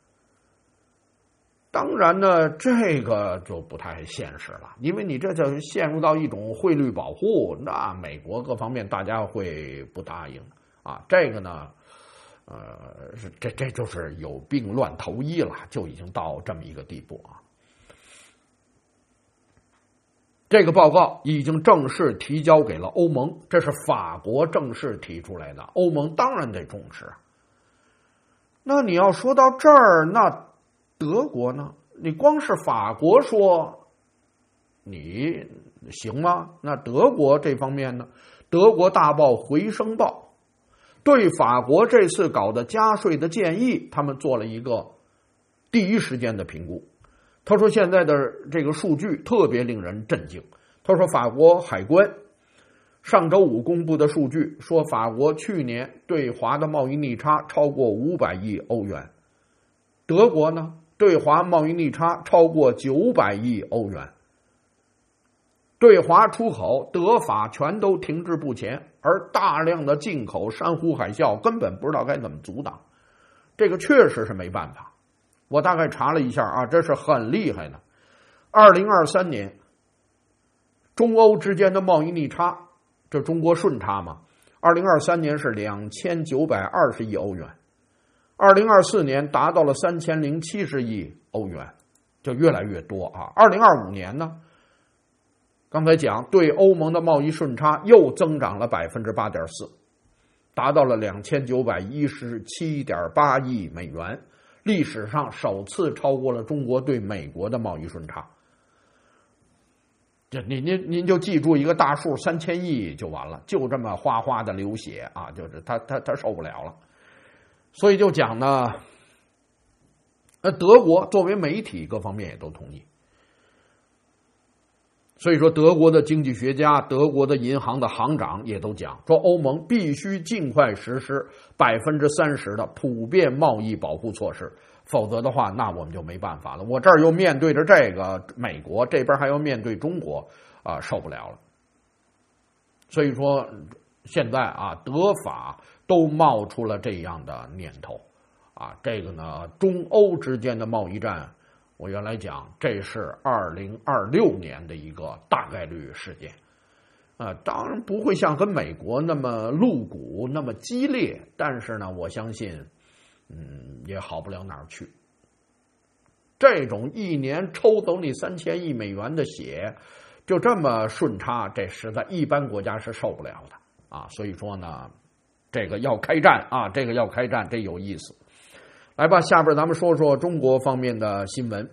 当然呢，这个就不太现实了，因为你这就陷入到一种汇率保护，那美国各方面大家会不答应啊。这个呢，这就是有病乱投医了，就已经到这么一个地步啊。这个报告已经正式提交给了欧盟，这是法国正式提出来的，欧盟当然得重视。那你要说到这儿，那德国呢？你光是法国说你行吗？那德国这方面呢？德国大报回声报对法国这次搞的加税的建议，他们做了一个第一时间的评估。他说现在的这个数据特别令人震惊。他说法国海关上周五公布的数据说，法国去年对华的贸易逆差超过500亿欧元，德国呢对华贸易逆差超过900亿欧元，对华出口德法全都停滞不前，而大量的进口山呼海啸，根本不知道该怎么阻挡。这个确实是没办法。我大概查了一下啊，这是很厉害的。2023年中欧之间的贸易逆差，这中国顺差嘛，2023年是2920亿欧元，2024年达到了3070亿欧元，就越来越多啊。2025年呢，刚才讲对欧盟的贸易顺差又增长了 8.4%， 达到了2917.8亿美元，历史上首次超过了中国对美国的贸易顺差。这您就记住一个大数3000亿就完了，就这么哗哗的流血啊，就是他受不了了。所以就讲呢，德国作为媒体各方面也都同意。所以说德国的经济学家、德国的银行的行长也都讲说，欧盟必须尽快实施30%的普遍贸易保护措施，否则的话那我们就没办法了。我这儿又面对着这个美国，这边还要面对中国啊，受不了了。所以说现在啊，德法都冒出了这样的念头啊，这个呢，中欧之间的贸易战，我原来讲这是2026年的一个大概率事件，当然不会像跟美国那么露骨那么激烈，但是呢，我相信，也好不了哪儿去。这种一年抽走你3000亿美元的血，就这么顺差，这实在一般国家是受不了的啊。所以说呢，这个要开战啊，这个要开战，这有意思。来吧，下边咱们说说中国方面的新闻。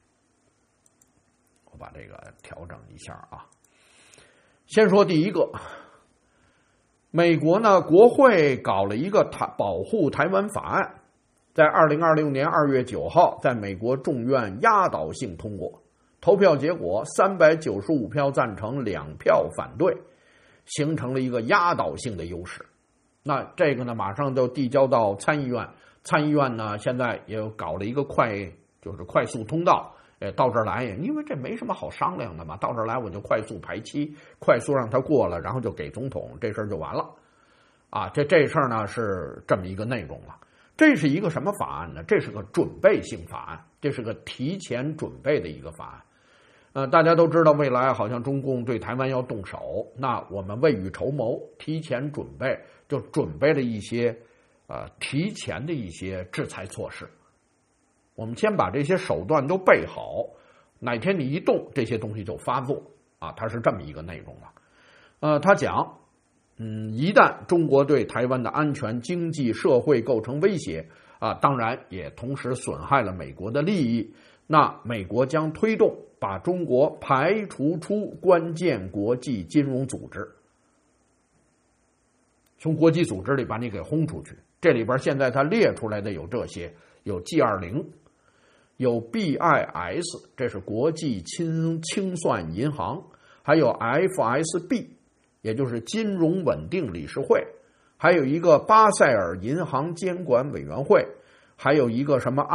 我把这个调整一下啊。先说第一个，美国呢国会搞了一个保护台湾法案，在2026年2月9号在美国众院压倒性通过，投票结果395票赞成，2票反对，形成了一个压倒性的优势。那这个呢马上就递交到参议院，参议院呢现在也搞了一个快速通道，到这儿来，因为这没什么好商量的嘛，到这儿来我就快速排期，快速让他过了，然后就给总统，这事儿就完了啊。这事儿呢是这么一个内容了。这是一个什么法案呢？这是个准备性法案，这是个提前准备的一个法案。大家都知道未来好像中共对台湾要动手，那我们未雨绸缪，提前准备，就准备了一些提前的一些制裁措施我们先把这些手段都备好，哪天你一动，这些东西就发作啊，它是这么一个内容了。他讲，一旦中国对台湾的安全、经济、社会构成威胁啊，当然也同时损害了美国的利益，那美国将推动把中国排除出关键国际金融组织，从国际组织里把你给轰出去。这里边现在他列出来的有这些，有 G20， 有 BIS， 这是国际清算银行，还有 FSB， 也就是金融稳定理事会，还有一个巴塞尔银行监管委员会，还有一个什么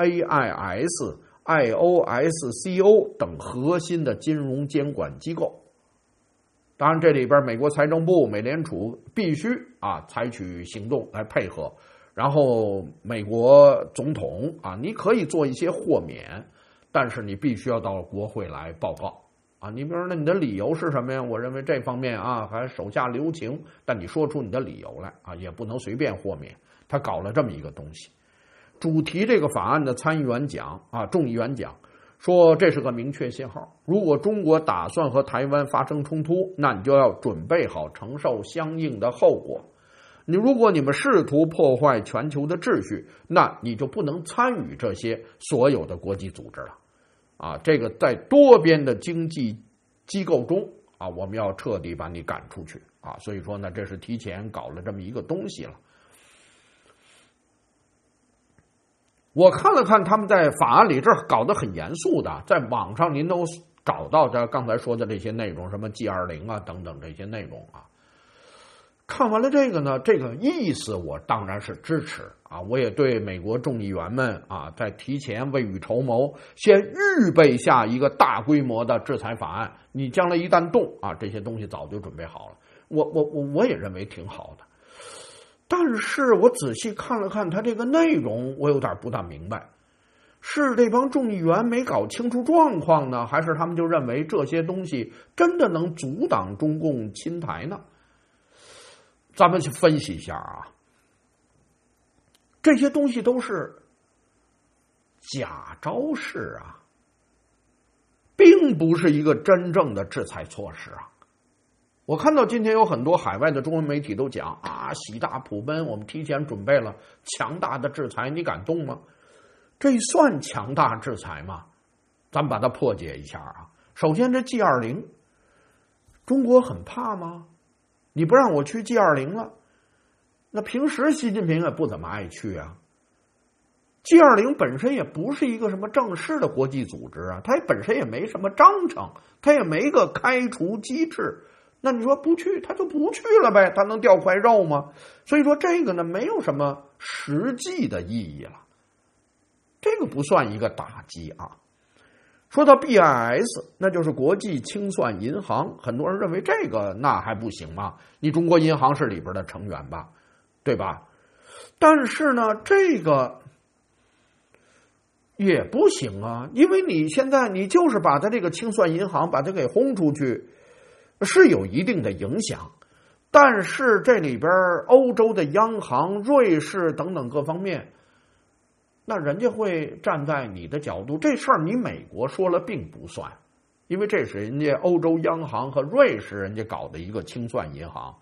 IAIS、IOSCO 等核心的金融监管机构。当然，这里边美国财政部、美联储必须采取行动来配合，然后美国总统你可以做一些豁免，但是你必须要到国会来报告你比如说，你的理由是什么呀？我认为这方面还手下留情，但你说出你的理由来也不能随便豁免。他搞了这么一个东西。主提这个法案的参议员讲众议员讲说，这是个明确信号，如果中国打算和台湾发生冲突，那你就要准备好承受相应的后果。如果你们试图破坏全球的秩序，那你就不能参与这些所有的国际组织了这个在多边的经济机构中我们要彻底把你赶出去所以说呢，这是提前搞了这么一个东西了。我看了看他们在法案里这搞得很严肃的，在网上您都找到这刚才说的这些内容，什么 G20 等等这些内容看完了这个呢，这个意思我当然是支持我也对美国众议员们在提前未雨绸缪，先预备下一个大规模的制裁法案，你将来一旦动这些东西早就准备好了。我也认为挺好的。但是我仔细看了看他这个内容，我有点不大明白，是这帮众议员没搞清楚状况呢，还是他们就认为这些东西真的能阻挡中共侵台呢？咱们去分析一下这些东西都是假招式并不是一个真正的制裁措施我看到今天有很多海外的中文媒体都讲喜大普奔，我们提前准备了强大的制裁，你敢动吗？这算强大制裁吗？咱们把它破解一下首先，这 G20 中国很怕吗？你不让我去 G20 了，那平时习近平也不怎么爱去G20 本身也不是一个什么正式的国际组织它本身也没什么章程，它也没个开除机制。那你说不去，他就不去了呗，他能掉块肉吗？所以说这个呢，没有什么实际的意义了，这个不算一个打击说到 BIS， 那就是国际清算银行，很多人认为这个那还不行吗？你中国银行是里边的成员吧，对吧？但是呢，这个也不行因为你现在你就是把他这个清算银行把它给轰出去，是有一定的影响，但是这里边欧洲的央行、瑞士等等各方面，那人家会站在你的角度，这事儿你美国说了并不算，因为这是人家欧洲央行和瑞士人家搞的一个清算银行，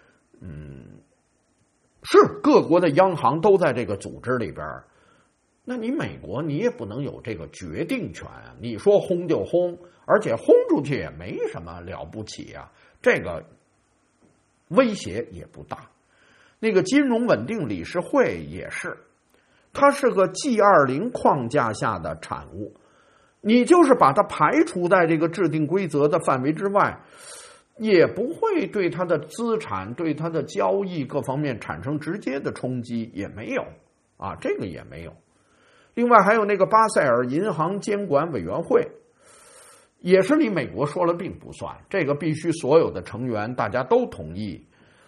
是各国的央行都在这个组织里边，那你美国你也不能有这个决定权你说轰就轰，而且轰出去也没什么了不起这个威胁也不大。那个金融稳定理事会也是，它是个 G20 框架下的产物，你就是把它排除在这个制定规则的范围之外，也不会对它的资产、对它的交易各方面产生直接的冲击，也没有这个也没有。另外还有那个巴塞尔银行监管委员会，也是你美国说了并不算，这个必须所有的成员大家都同意。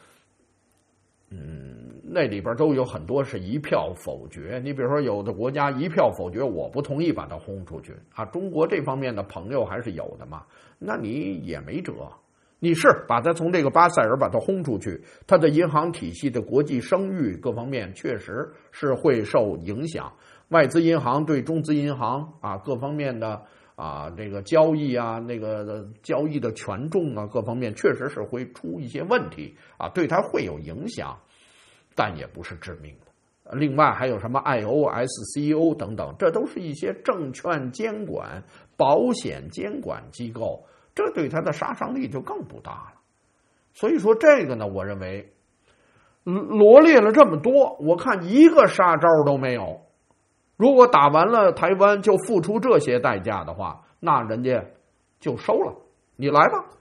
那里边都有很多是一票否决，你比如说有的国家一票否决，我不同意把它轰出去中国这方面的朋友还是有的嘛，那你也没辙。你是把它从这个巴塞尔把它轰出去，它的银行体系的国际声誉各方面确实是会受影响， 外资银行对中资银行啊各方面的啊这个交易啊那个交易的权重啊各方面确实是会出一些问题啊，对它会有影响，但也不是致命的。另外还有什么 IOSCO 等等，这都是一些证券监管、保险监管机构，这对它的杀伤力就更不大了。所以说这个呢，我认为罗列了这么多，我看一个杀招都没有。如果打完了台湾就付出这些代价的话，那人家就收了，你来吧。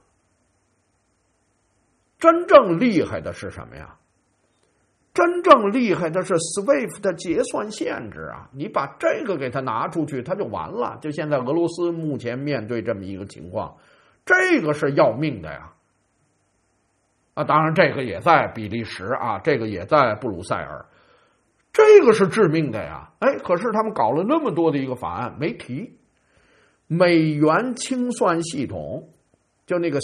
真正厉害的是什么呀？真正厉害的是 SWIFT 的结算限制啊！你把这个给他拿出去，他就完了。就现在俄罗斯目前面对这么一个情况，这个是要命的呀！啊，当然这个也在比利时啊，这个也在布鲁塞尔，这个是致命的呀！哎，可是他们搞了那么多的一个法案没提美元清算系统，就那个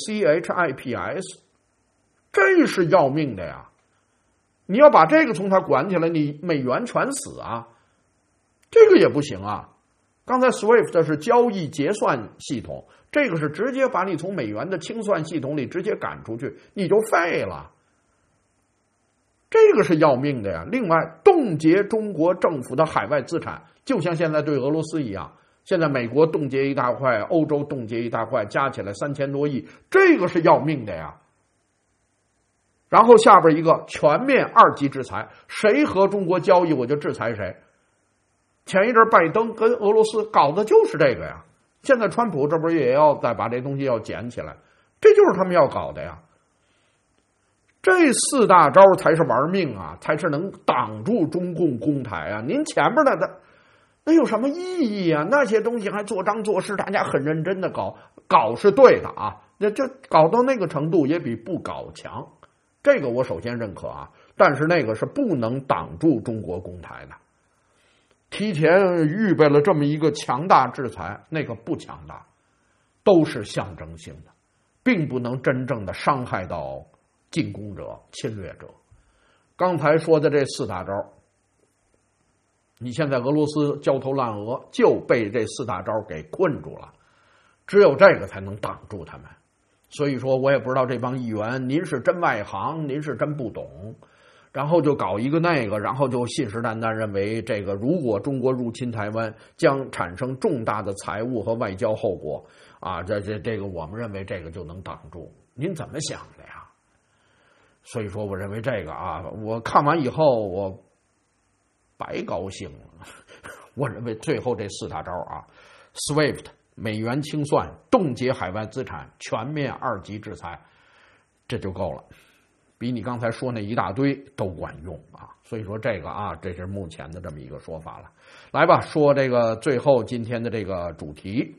CHIPS， 这是要命的呀！你要把这个从它管起来，你美元全死啊，这个也不行啊。刚才 SWIFT 是交易结算系统，这个是直接把你从美元的清算系统里直接赶出去，你就废了。这个是要命的呀。另外，冻结中国政府的海外资产，就像现在对俄罗斯一样，现在美国冻结一大块，欧洲冻结一大块，加起来3000多亿，这个是要命的呀。然后下边一个全面2级制裁，谁和中国交易我就制裁谁。前一阵拜登跟俄罗斯搞的就是这个呀，现在川普这不也要再把这东西要捡起来，这就是他们要搞的呀。这4大招才是玩命啊，才是能挡住中共攻台啊。您前面的那有什么意义啊？那些东西还做张做势，大家很认真的搞是对的啊，那这搞到那个程度也比不搞强。这个我首先认可啊，但是那个是不能挡住中国攻台的。提前预备了这么一个强大制裁，那个不强大，都是象征性的，并不能真正的伤害到进攻者、侵略者。刚才说的这4大招，你现在俄罗斯焦头烂额，就被这4大招给困住了，只有这个才能挡住他们。所以说我也不知道这帮议员，您是真外行，您是真不懂，然后就搞一个那个，然后就信誓旦旦认为这个如果中国入侵台湾将产生重大的财务和外交后果啊，这个我们认为这个就能挡住，您怎么想的呀？所以说我认为这个啊，我看完以后我白高兴了。我认为最后这4大招啊 ，SWIFT。美元清算、冻结海外资产、全面2级制裁，这就够了，比你刚才说那一大堆都管用啊！所以说这个啊，这是目前的这么一个说法了。来吧，说这个最后今天的这个主题。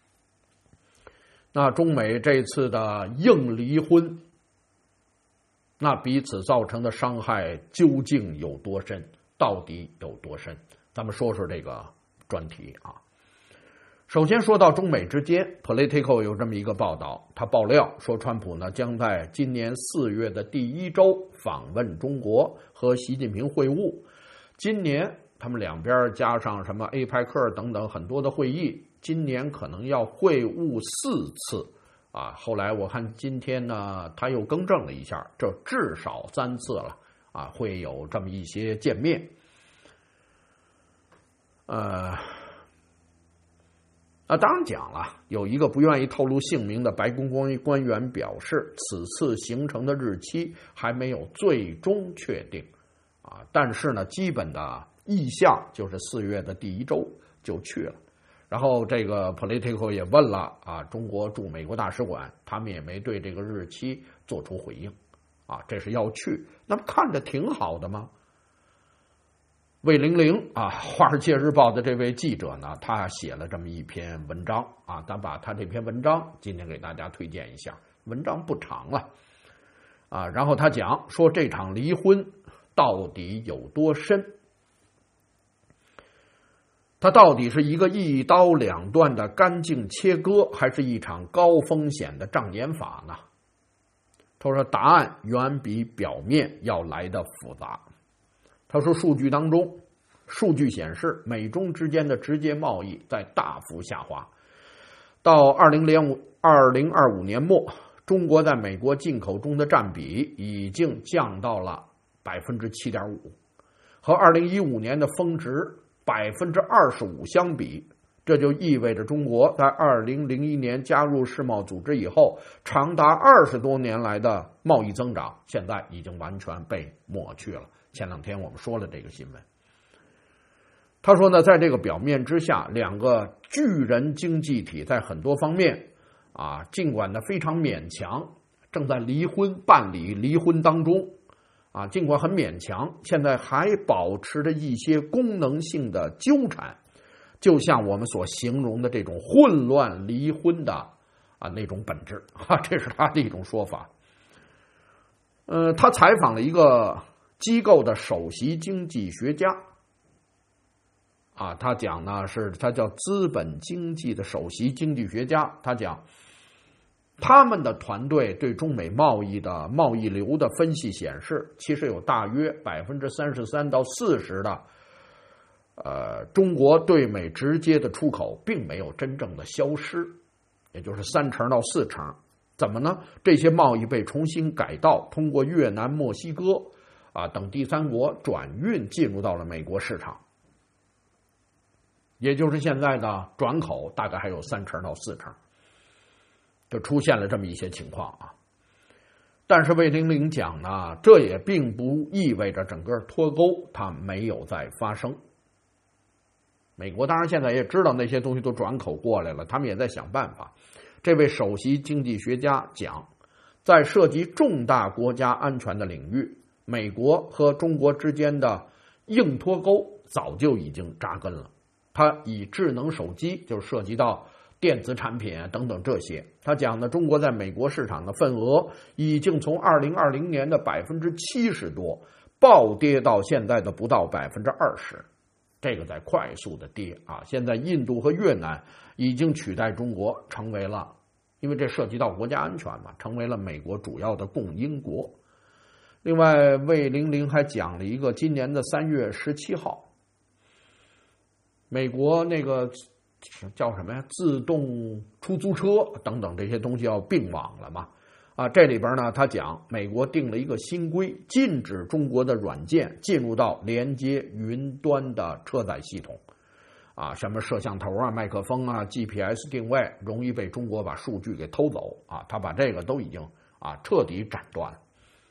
那中美这次的硬离婚，那彼此造成的伤害究竟有多深？到底有多深？咱们说说这个专题啊。首先说到中美之间 ，Politico 有这么一个报道，他爆料说，川普呢将在今年4月的第1周访问中国，和习近平会晤。今年他们两边加上什么 APEC 等等很多的会议，今年可能要会晤4次啊。后来我看今天呢，他又更正了一下，这至少3次了啊，会有这么一些见面。当然讲了，有一个不愿意透露姓名的白宫官员表示，此次行程的日期还没有最终确定啊，但是呢，基本的意向就是4月的第1周就去了。然后这个 Politico 也问了啊，中国驻美国大使馆，他们也没对这个日期做出回应啊，这是要去，那么看着挺好的吗？魏玲玲啊，《华尔街日报》的这位记者呢，他写了这么一篇文章啊，咱把他这篇文章今天给大家推荐一下。文章不长了啊，然后他讲说这场离婚到底有多深，它到底是一个一刀两断的干净切割，还是一场高风险的障眼法呢？他说答案远比表面要来的复杂。他说数据当中， 数据显示，美中之间的直接贸易在大幅下滑。到2025年末，中国在美国进口中的占比已经降到了 7.5%， 和2015年的峰值 25% 相比，这就意味着中国在2001年加入世贸组织以后，长达20多年来的贸易增长，现在已经完全被抹去了。前两天我们说了这个新闻。他说呢，在这个表面之下，两个巨人经济体在很多方面尽管呢非常勉强，正在办理离婚当中尽管很勉强，现在还保持着一些功能性的纠缠，就像我们所形容的这种混乱离婚的那种本质这是他的一种说法。他采访了一个机构的首席经济学家他讲呢他叫资本经济的首席经济学家，他讲他们的团队对中美贸易的贸易流的分析显示，其实有大约 33%到40%的中国对美直接的出口并没有真正的消失，也就是30%到40%。怎么呢？这些贸易被重新改道，通过越南、墨西哥等第三国转运进入到了美国市场，也就是现在的转口大概还有30%到40%，就出现了这么一些情况但是魏玲玲讲呢，这也并不意味着整个脱钩它没有在发生。美国当然现在也知道那些东西都转口过来了，他们也在想办法。这位首席经济学家讲，在涉及重大国家安全的领域，美国和中国之间的硬脱钩早就已经扎根了。它以智能手机就是涉及到电子产品等等这些。他讲呢，中国在美国市场的份额已经从2020年的 70% 多暴跌到现在的不到 20%， 这个在快速的跌现在印度和越南已经取代中国成为了，因为这涉及到国家安全嘛，成为了美国主要的供应国。另外，魏玲玲还讲了一个今年的3月17号，美国那个叫什么呀？自动出租车等等这些东西要并网了嘛？这里边呢，他讲美国定了一个新规，禁止中国的软件进入到连接云端的车载系统什么摄像头麦克风GPS 定位，容易被中国把数据给偷走他把这个都已经彻底斩断了。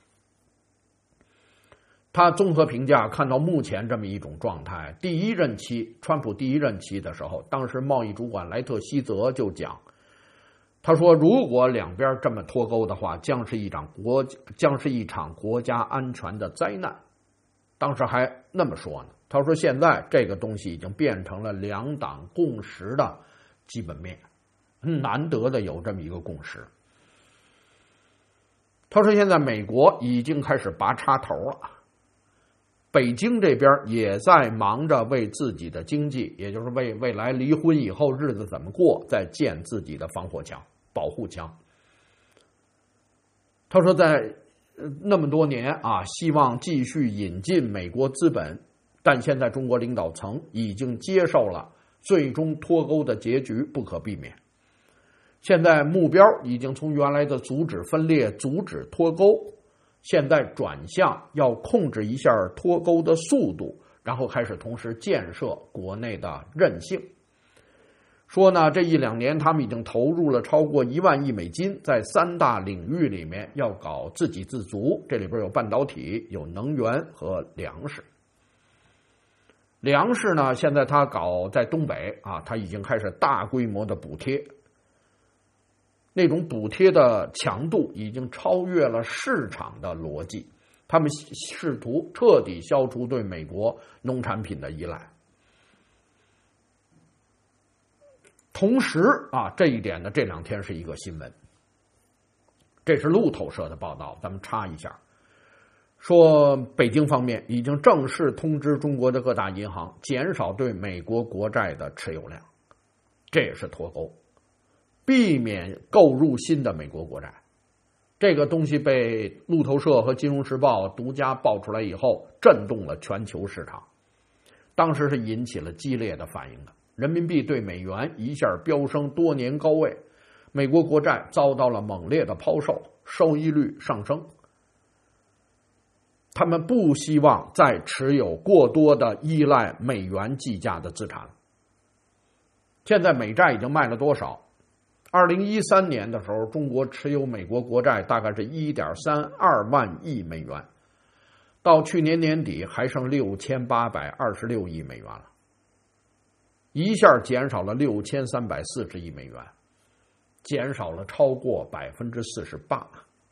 他综合评价，看到目前这么一种状态，川普第一任期的时候，当时贸易主管莱特希泽就讲，他说如果两边这么脱钩的话，将是一场国家安全的灾难。当时还那么说呢，他说现在这个东西已经变成了两党共识的基本面，难得的有这么一个共识。他说现在美国已经开始拔插头了，北京这边也在忙着为自己的经济，也就是为未来离婚以后日子怎么过，在建自己的防火墙、保护墙。他说在那么多年希望继续引进美国资本，但现在中国领导层已经接受了最终脱钩的结局不可避免。现在目标已经从原来的阻止分裂、阻止脱钩，现在转向要控制一下脱钩的速度，然后开始同时建设国内的韧性。说呢，这1-2年他们已经投入了超过1万亿美金，在3大领域里面要搞自给自足，这里边有半导体、有能源和粮食。粮食呢，现在他搞在东北他已经开始大规模的补贴，那种补贴的强度已经超越了市场的逻辑，他们试图彻底消除对美国农产品的依赖。同时这一点呢，这2天是一个新闻，这是路透社的报道，咱们插一下，说北京方面已经正式通知中国的各大银行减少对美国国债的持有量，这也是脱钩，避免购入新的美国国债。这个东西被路透社和金融时报独家爆出来以后，震动了全球市场。 当时是引起了激烈的反应的。人民币对美元一下飙升多年高位，美国国债遭到了猛烈的抛售，收益率上升。他们不希望再持有过多的依赖美元计价的资产。现在美债已经卖了多少？2013年的时候，中国持有美国国债大概是1.32万亿美元，到去年年底还剩6826亿美元了，一下减少了6340亿美元，减少了超过48%。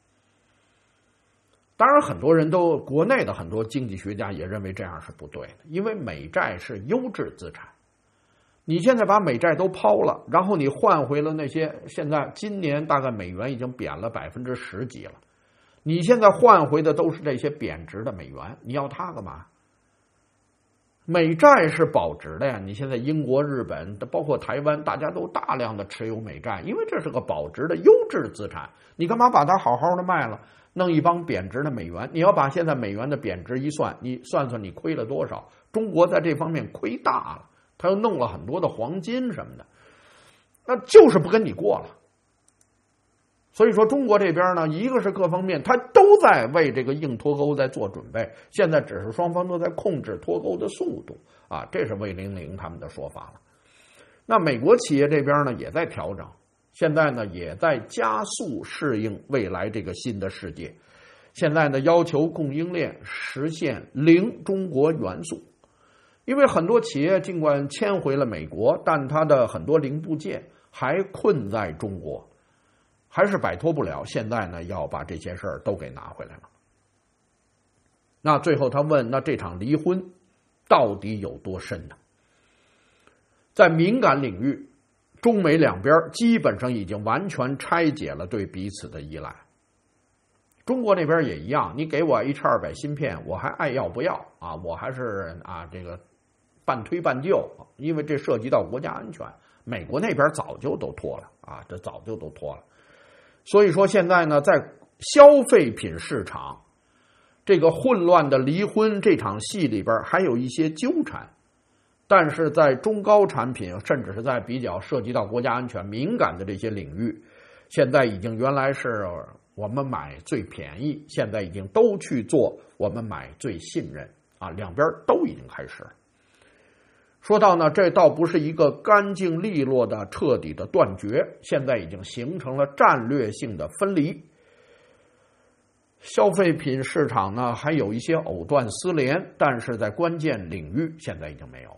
当然，很多人国内的很多经济学家也认为这样是不对的，因为美债是优质资产。你现在把美债都抛了，然后你换回了那些，现在今年大概美元已经贬了10%几了，你现在换回的都是这些贬值的美元，你要它干嘛？美债是保值的呀，你现在英国、日本，包括台湾，大家都大量的持有美债，因为这是个保值的优质资产，你干嘛把它好好的卖了，弄一帮贬值的美元？你要把现在美元的贬值一算，你算算你亏了多少？中国在这方面亏大了，他又弄了很多的黄金什么的，那就是不跟你过了。所以说中国这边呢，一个是各方面他都在为这个硬脱钩在做准备，现在只是双方都在控制脱钩的速度啊，这是魏玲玲他们的说法了。那美国企业这边呢也在调整，现在呢也在加速适应未来这个新的世界，现在呢要求供应链实现零中国元素，因为很多企业尽管迁回了美国，但它的很多零部件还困在中国，还是摆脱不了，现在呢要把这些事儿都给拿回来了。那最后他问，那这场离婚到底有多深呢？在敏感领域，中美两边基本上已经完全拆解了对彼此的依赖。中国那边也一样，你给我 H200 芯片，我还爱要不要啊？我还是这个半推半就，因为这涉及到国家安全。美国那边早就都脱了啊，这早就都脱了。所以说现在呢，在消费品市场这个混乱的离婚这场戏里边还有一些纠缠，但是在中高产品，甚至是在比较涉及到国家安全敏感的这些领域，现在已经原来是我们买最便宜，现在已经都去做我们买最信任啊，两边都已经开始了。说到呢，这倒不是一个干净利落的彻底的断绝，现在已经形成了战略性的分离。消费品市场呢还有一些藕断丝连，但是在关键领域现在已经没有了。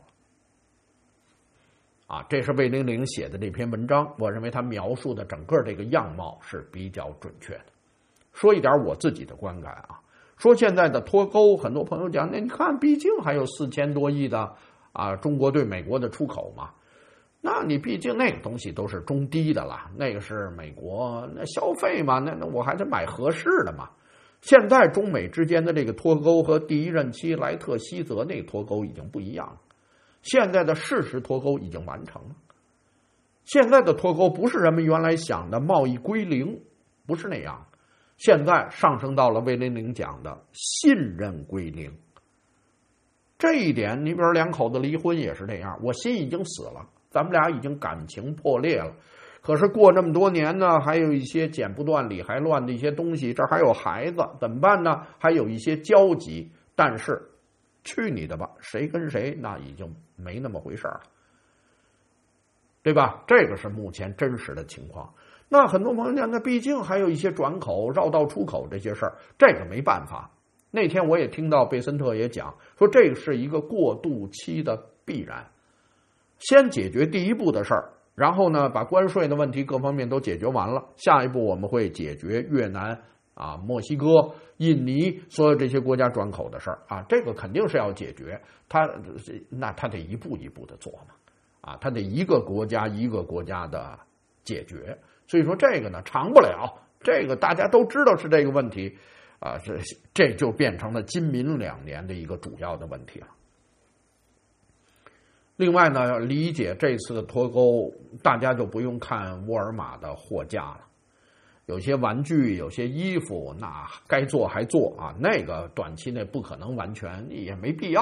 这是魏玲玲写的这篇文章，我认为他描述的整个这个样貌是比较准确的。说一点我自己的观感说现在的脱钩，很多朋友讲，那你看，毕竟还有4000多亿的中国对美国的出口嘛，那你毕竟那个东西都是中低的了，那个是美国那消费嘛，那我还得买合适的嘛。现在中美之间的这个脱钩和第一任期莱特希泽那个脱钩已经不一样了，现在的事实脱钩已经完成了。现在的脱钩不是人们原来想的贸易归零，不是那样，现在上升到了魏玲玲讲的信任归零。这一点，你比如两口子离婚也是这样，我心已经死了，咱们俩已经感情破裂了，可是过这么多年呢，还有一些剪不断理还乱的一些东西，这还有孩子怎么办呢？还有一些交集，但是去你的吧，谁跟谁那已经没那么回事了，对吧？这个是目前真实的情况。那很多朋友讲，那毕竟还有一些转口、绕道出口这些事儿，这个没办法。那天我也听到贝森特也讲说，这个是一个过渡期的必然，先解决第一步的事儿，然后呢把关税的问题各方面都解决完了，下一步我们会解决越南墨西哥、印尼所有这些国家转口的事儿这个肯定是要解决，他得一步一步的做嘛他得一个国家一个国家的解决，所以说这个呢长不了，这个大家都知道是这个问题这就变成了今明2年的一个主要的问题了。另外呢，理解这次的脱钩，大家就不用看沃尔玛的货架了，有些玩具有些衣服那该做还做那个短期内不可能完全，也没必要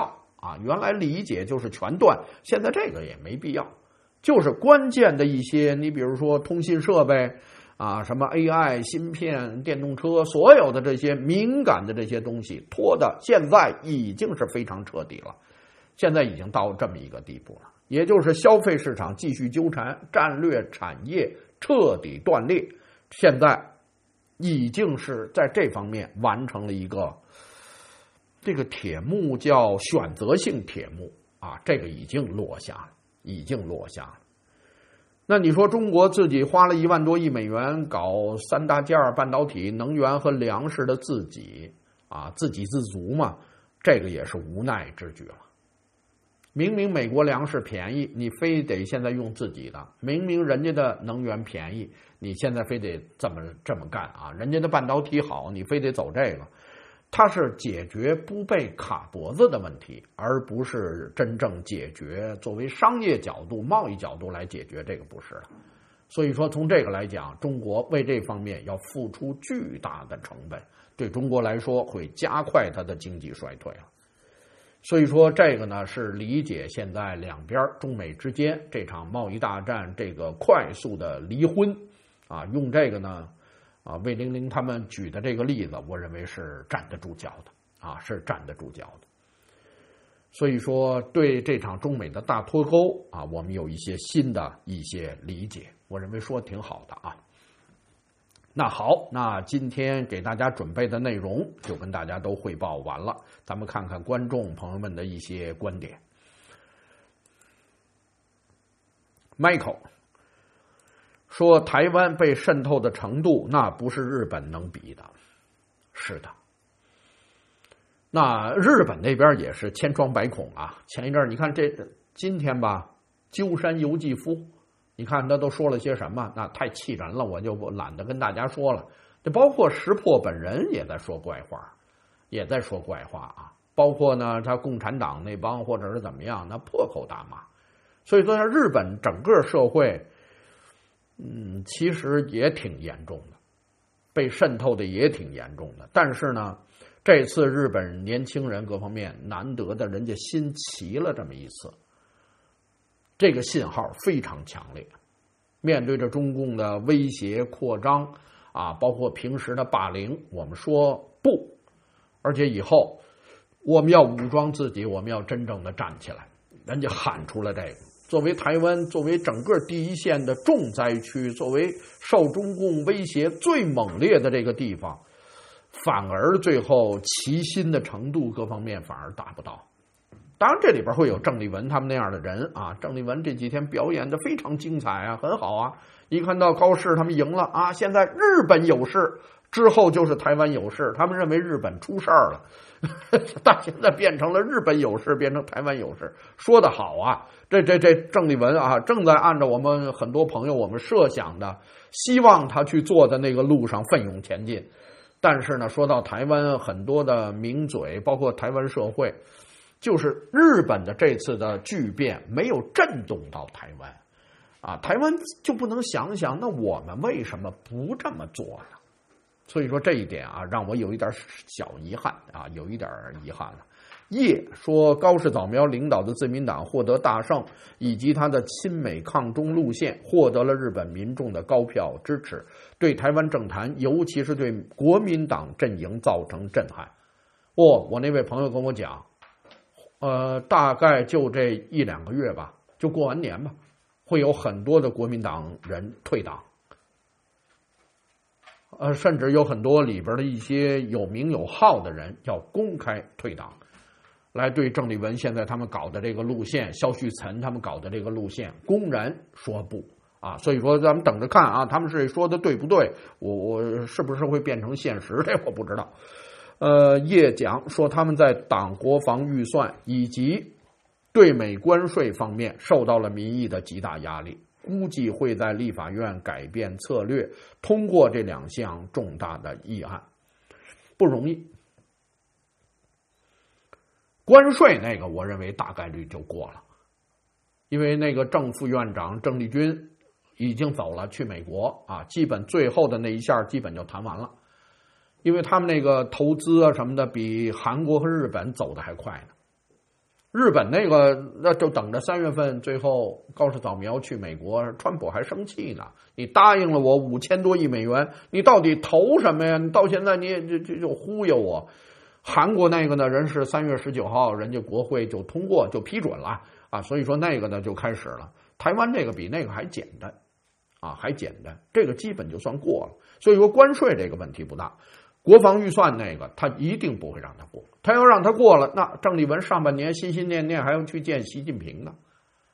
啊，原来理解就是全断，现在这个也没必要，就是关键的一些，你比如说通信设备啊，什么 AI、芯片、电动车，所有的这些敏感的这些东西，拖的现在已经是非常彻底了，现在已经到这么一个地步了，也就是消费市场继续纠缠，战略产业彻底断裂，现在已经是在这方面完成了一个这个铁幕叫选择性铁幕啊，这个已经落下了，已经落下了。那你说中国自己花了1万多亿美元搞3大件半导体、能源和粮食的自给自足嘛，这个也是无奈之举了。明明美国粮食便宜，你非得现在用自己的；明明人家的能源便宜，你现在非得这么干啊！人家的半导体好，你非得走这个。它是解决不被卡脖子的问题，而不是真正解决作为商业角度、贸易角度来解决，这个不是了。所以说，从这个来讲，中国为这方面要付出巨大的成本，对中国来说会加快它的经济衰退了。所以说，这个呢是理解现在两边中美之间这场贸易大战这个快速的离婚啊，用这个呢魏玲玲他们举的这个例子，我认为是站得住脚的啊，是站得住脚的。所以说，对这场中美的大脱钩啊，我们有一些新的一些理解，我认为说挺好的啊。那好，那今天给大家准备的内容就跟大家都汇报完了，咱们看看观众朋友们的一些观点。Michael 说台湾被渗透的程度，那不是日本能比的。是的，那日本那边也是千疮百孔啊。前一阵你看今天吧，鸠山由纪夫，你看他都说了些什么，那太气人了，我就懒得跟大家说了。这包括石破本人也在说怪话，啊。包括呢，他共产党那帮或者是怎么样，那破口大骂。所以说，日本整个社会，其实也挺严重的，被渗透的也挺严重的。但是呢，这次日本年轻人各方面难得的，人家新齐了这么一次。这个信号非常强烈，面对着中共的威胁扩张啊，包括平时的霸凌，我们说不，而且以后我们要武装自己，我们要真正的站起来。人家喊出了这个，作为台湾，作为整个第一线的重灾区，作为受中共威胁最猛烈的这个地方，反而最后齐心的程度各方面反而达不到。当然，这里边会有郑丽文他们那样的人啊。郑丽文这几天表演的非常精彩啊，很好啊。一看到高市他们赢了啊，现在日本有事，之后就是台湾有事，他们认为日本出事儿了，但现在变成了日本有事，变成台湾有事，说得好啊。这郑丽文啊，正在按照我们很多朋友我们设想的，希望他去做的那个路上奋勇前进。但是呢，说到台湾，很多的名嘴，包括台湾社会，就是日本的这次的巨变没有震动到台湾啊，台湾就不能想想，那我们为什么不这么做呢？所以说这一点啊，让我有一点小遗憾啊，有一点遗憾了。叶说高市早苗领导的自民党获得大胜，以及他的亲美抗中路线获得了日本民众的高票支持，对台湾政坛，尤其是对国民党阵营造成震撼。我那位朋友跟我讲，大概就这1-2个月吧，就过完年吧，会有很多的国民党人退党。甚至有很多里边的一些有名有号的人要公开退党，来对郑丽文现在他们搞的这个路线，萧旭岑他们搞的这个路线公然说不啊。所以说咱们等着看啊，他们是说的对不对，我是不是会变成现实，这我不知道。叶讲说他们在党国防预算以及对美关税方面受到了民意的极大压力，估计会在立法院改变策略，通过这2项重大的议案，不容易。关税那个我认为大概率就过了，因为那个正副院长郑丽君已经走了，去美国啊，基本最后的那一下基本就谈完了，因为他们那个投资啊什么的比韩国和日本走的还快呢。 日本那就等着3月份最后高市早苗去美国，川普还生气呢。你答应了我5000多亿美元，你到底投什么呀？你到现在你也就忽悠我。韩国那个呢，人是3月19号，人家国会就通过就批准了啊，所以说那个呢就开始了。台湾这个比那个还简单啊，还简单，这个基本就算过了。所以说关税这个问题不大。国防预算那个，他一定不会让他过。他要让他过了，那郑丽文上半年心心念念还要去见习近平呢。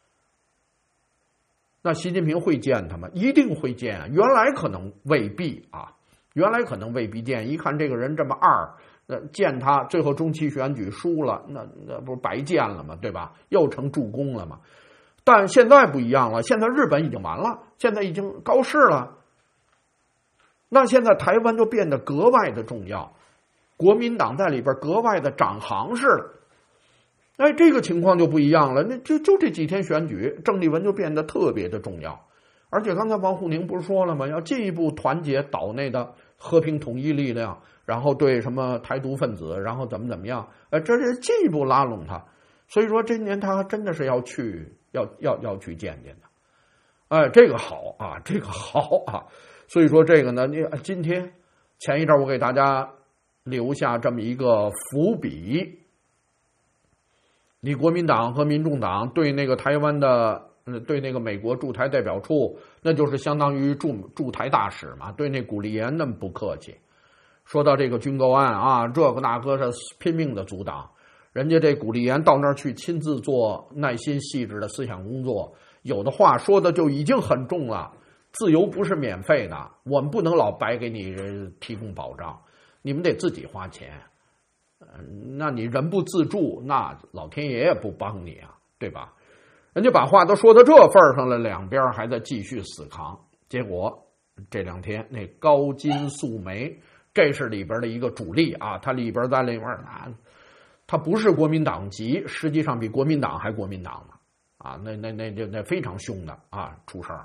那习近平会见他吗？一定会见啊！原来可能未必啊，原来可能未必见。一看这个人这么二，见他最后中期选举输了，那不是白见了吗？对吧？又成助攻了吗？但现在不一样了，现在日本已经完了，现在已经高市了。那现在台湾就变得格外的重要，国民党在里边格外的长行市了。哎，这个情况就不一样了。那就这几天选举，郑丽文就变得特别的重要。而且刚才王沪宁不是说了吗？要进一步团结岛内的和平统一力量，然后对什么台独分子，然后怎么样？这是进一步拉拢他。所以说今年他真的是要去见见的。哎，这个好啊，这个好啊。所以说这个呢，今天前一阵我给大家留下这么一个伏笔，你国民党和民众党对那个台湾的对那个美国驻台代表处，那就是相当于驻台大使嘛，对那古立言那么不客气。说到这个军购案啊，这个那个是拼命的阻挡，人家这古立言到那儿去亲自做耐心细致的思想工作，有的话说的就已经很重了。自由不是免费的，我们不能老白给你提供保障，你们得自己花钱。那你人不自助，那老天爷也不帮你啊，对吧？人家把话都说到这份上了，两边还在继续死扛。结果这2天那高金素梅，这是里边的一个主力啊，它里边在里边它不是国民党籍，实际上比国民党还国民党呢啊，那非常凶的啊，出事了。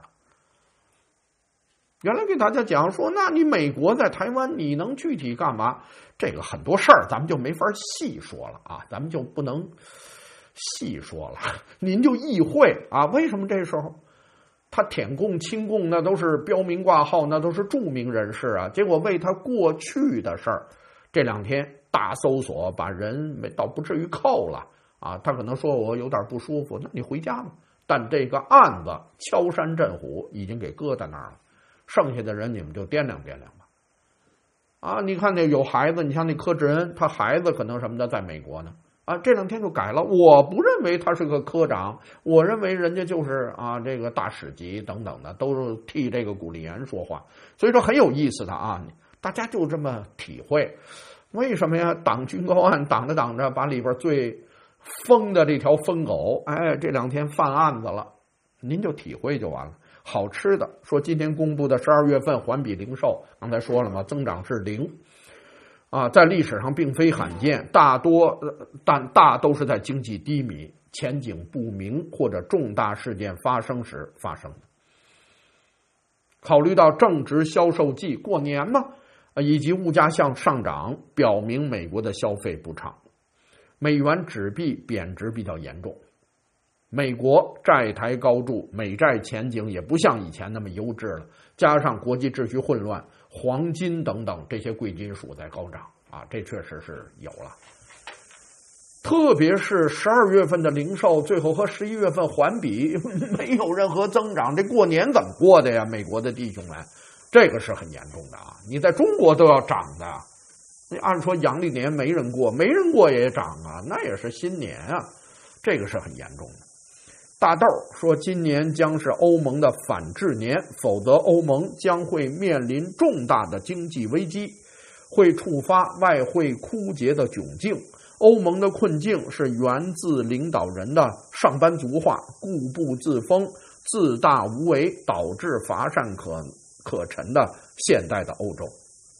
原来给大家讲说，那你美国在台湾，你能具体干嘛？这个很多事儿咱们就没法细说了啊，咱们就不能细说了。您就意会啊，为什么这时候他舔共亲共那都是标明挂号，那都是著名人士啊，结果为他过去的事儿，这2天大搜索，把人倒不至于扣了啊，他可能说我有点不舒服，那你回家吧。但这个案子敲山震虎已经给搁在那儿了。剩下的人你们就掂量掂量吧，啊！你看那有孩子，你像那柯志恩，他孩子可能什么的在美国呢，啊！这2天就改了，我不认为他是个科长，我认为人家就是啊这个大使级等等的，都是替这个古立言说话，所以说很有意思的啊，大家就这么体会，为什么呀？挡军购案挡着挡着，把里边最疯的这条疯狗，哎，这2天犯案子了，您就体会就完了。好吃的，说今天公布的12月份环比零售，刚才说了嘛，增长是0，啊，在历史上并非罕见，但大都是在经济低迷、前景不明或者重大事件发生时发生的。考虑到正值销售季，过年嘛，以及物价上涨，表明美国的消费不畅，美元纸币贬值比较严重。美国债台高筑，美债前景也不像以前那么优质了，加上国际秩序混乱，黄金等等这些贵金属在高涨啊，这确实是有了。特别是12月份的零售，最后和11月份环比没有任何增长，这过年怎么过的呀？美国的弟兄们，这个是很严重的啊！你在中国都要涨的，你按说阳历年没人过，没人过也涨啊，那也是新年啊，这个是很严重的。大豆说，今年将是欧盟的反制年，否则欧盟将会面临重大的经济危机，会触发外汇枯竭的窘境。欧盟的困境是源自领导人的上班族化、固步自封、自大无为，导致乏善可陈的现代的欧洲。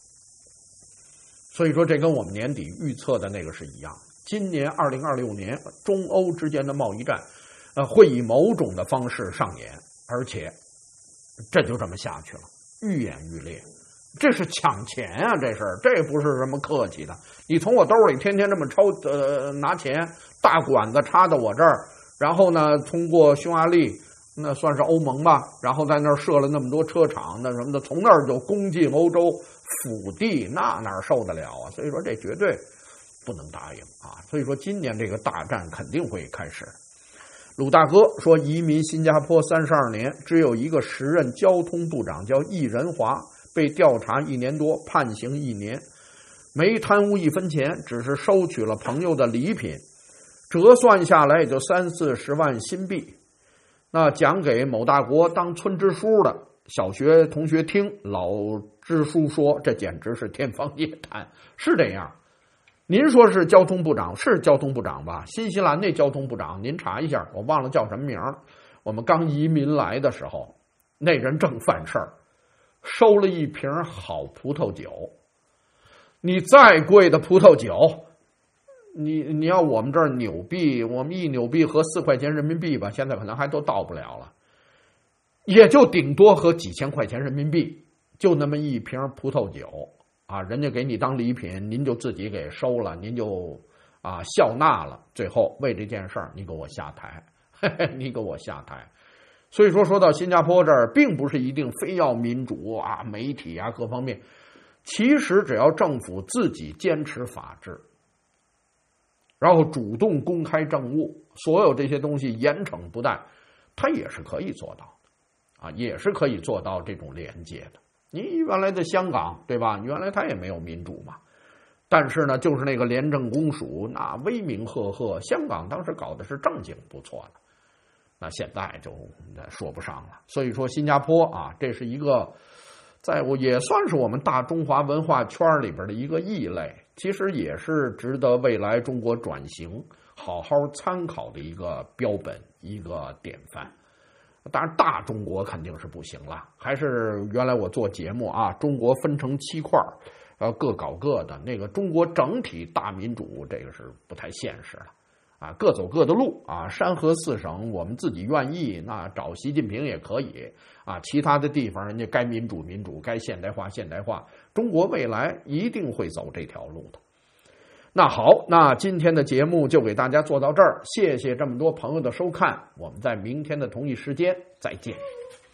所以说，这跟我们年底预测的那个是一样。今年2026年，中欧之间的贸易战会以某种的方式上演，而且这就这么下去了，愈演愈烈。 这是抢钱啊！这不是什么客气的。你从我兜里天天这么拿钱，大管子插到我这儿，然后呢，通过匈牙利，那算是欧盟吧，然后在那儿设了那么多车厂，那什么的，从那儿就攻进欧洲腹地，那哪受得了啊？所以说这绝对不能答应啊！所以说今年这个大战肯定会开始。鲁大哥说，移民新加坡32年，只有一个时任交通部长叫易仁华，被调查1年多，判刑1年，没贪污1分钱，只是收取了朋友的礼品，折算下来也就30-40万新币。那讲给某大国当村支书的小学同学听，老支书说，这简直是天方夜谭，是这样。您说是交通部长，是交通部长吧？新西兰那交通部长，您查一下，我忘了叫什么名儿。我们刚移民来的时候，那人正犯事儿，收了一瓶好葡萄酒。你再贵的葡萄酒，你要我们这儿纽币，我们1纽币合4块钱人民币吧，现在可能还都到不了了，也就顶多合几千块钱人民币，就那么一瓶葡萄酒。啊，人家给你当礼品，您就自己给收了，您就笑纳了，最后为这件事儿你给我下台，你给我下台。所以说到新加坡这儿，并不是一定非要民主啊，媒体啊各方面，其实只要政府自己坚持法治，然后主动公开政务，所有这些东西严惩不贷，它也是可以做到的啊，也是可以做到这种连接的。你原来的香港对吧？原来他也没有民主嘛，但是呢，就是那个廉政公署那威名赫赫，香港当时搞的是正经不错的，那现在就说不上了。所以说新加坡啊，这是一个也算是我们大中华文化圈里边的一个异类，其实也是值得未来中国转型好好参考的一个标本，一个典范。当然大中国肯定是不行了，还是原来我做节目啊，中国分成7块，各搞各的，那个中国整体大民主这个是不太现实了啊，各走各的路啊，山河4省我们自己愿意，那找习近平也可以啊，其他的地方人家该民主民主，该现代化现代化，中国未来一定会走这条路的。那好，那今天的节目就给大家做到这儿，谢谢这么多朋友的收看，我们在明天的同一时间再见。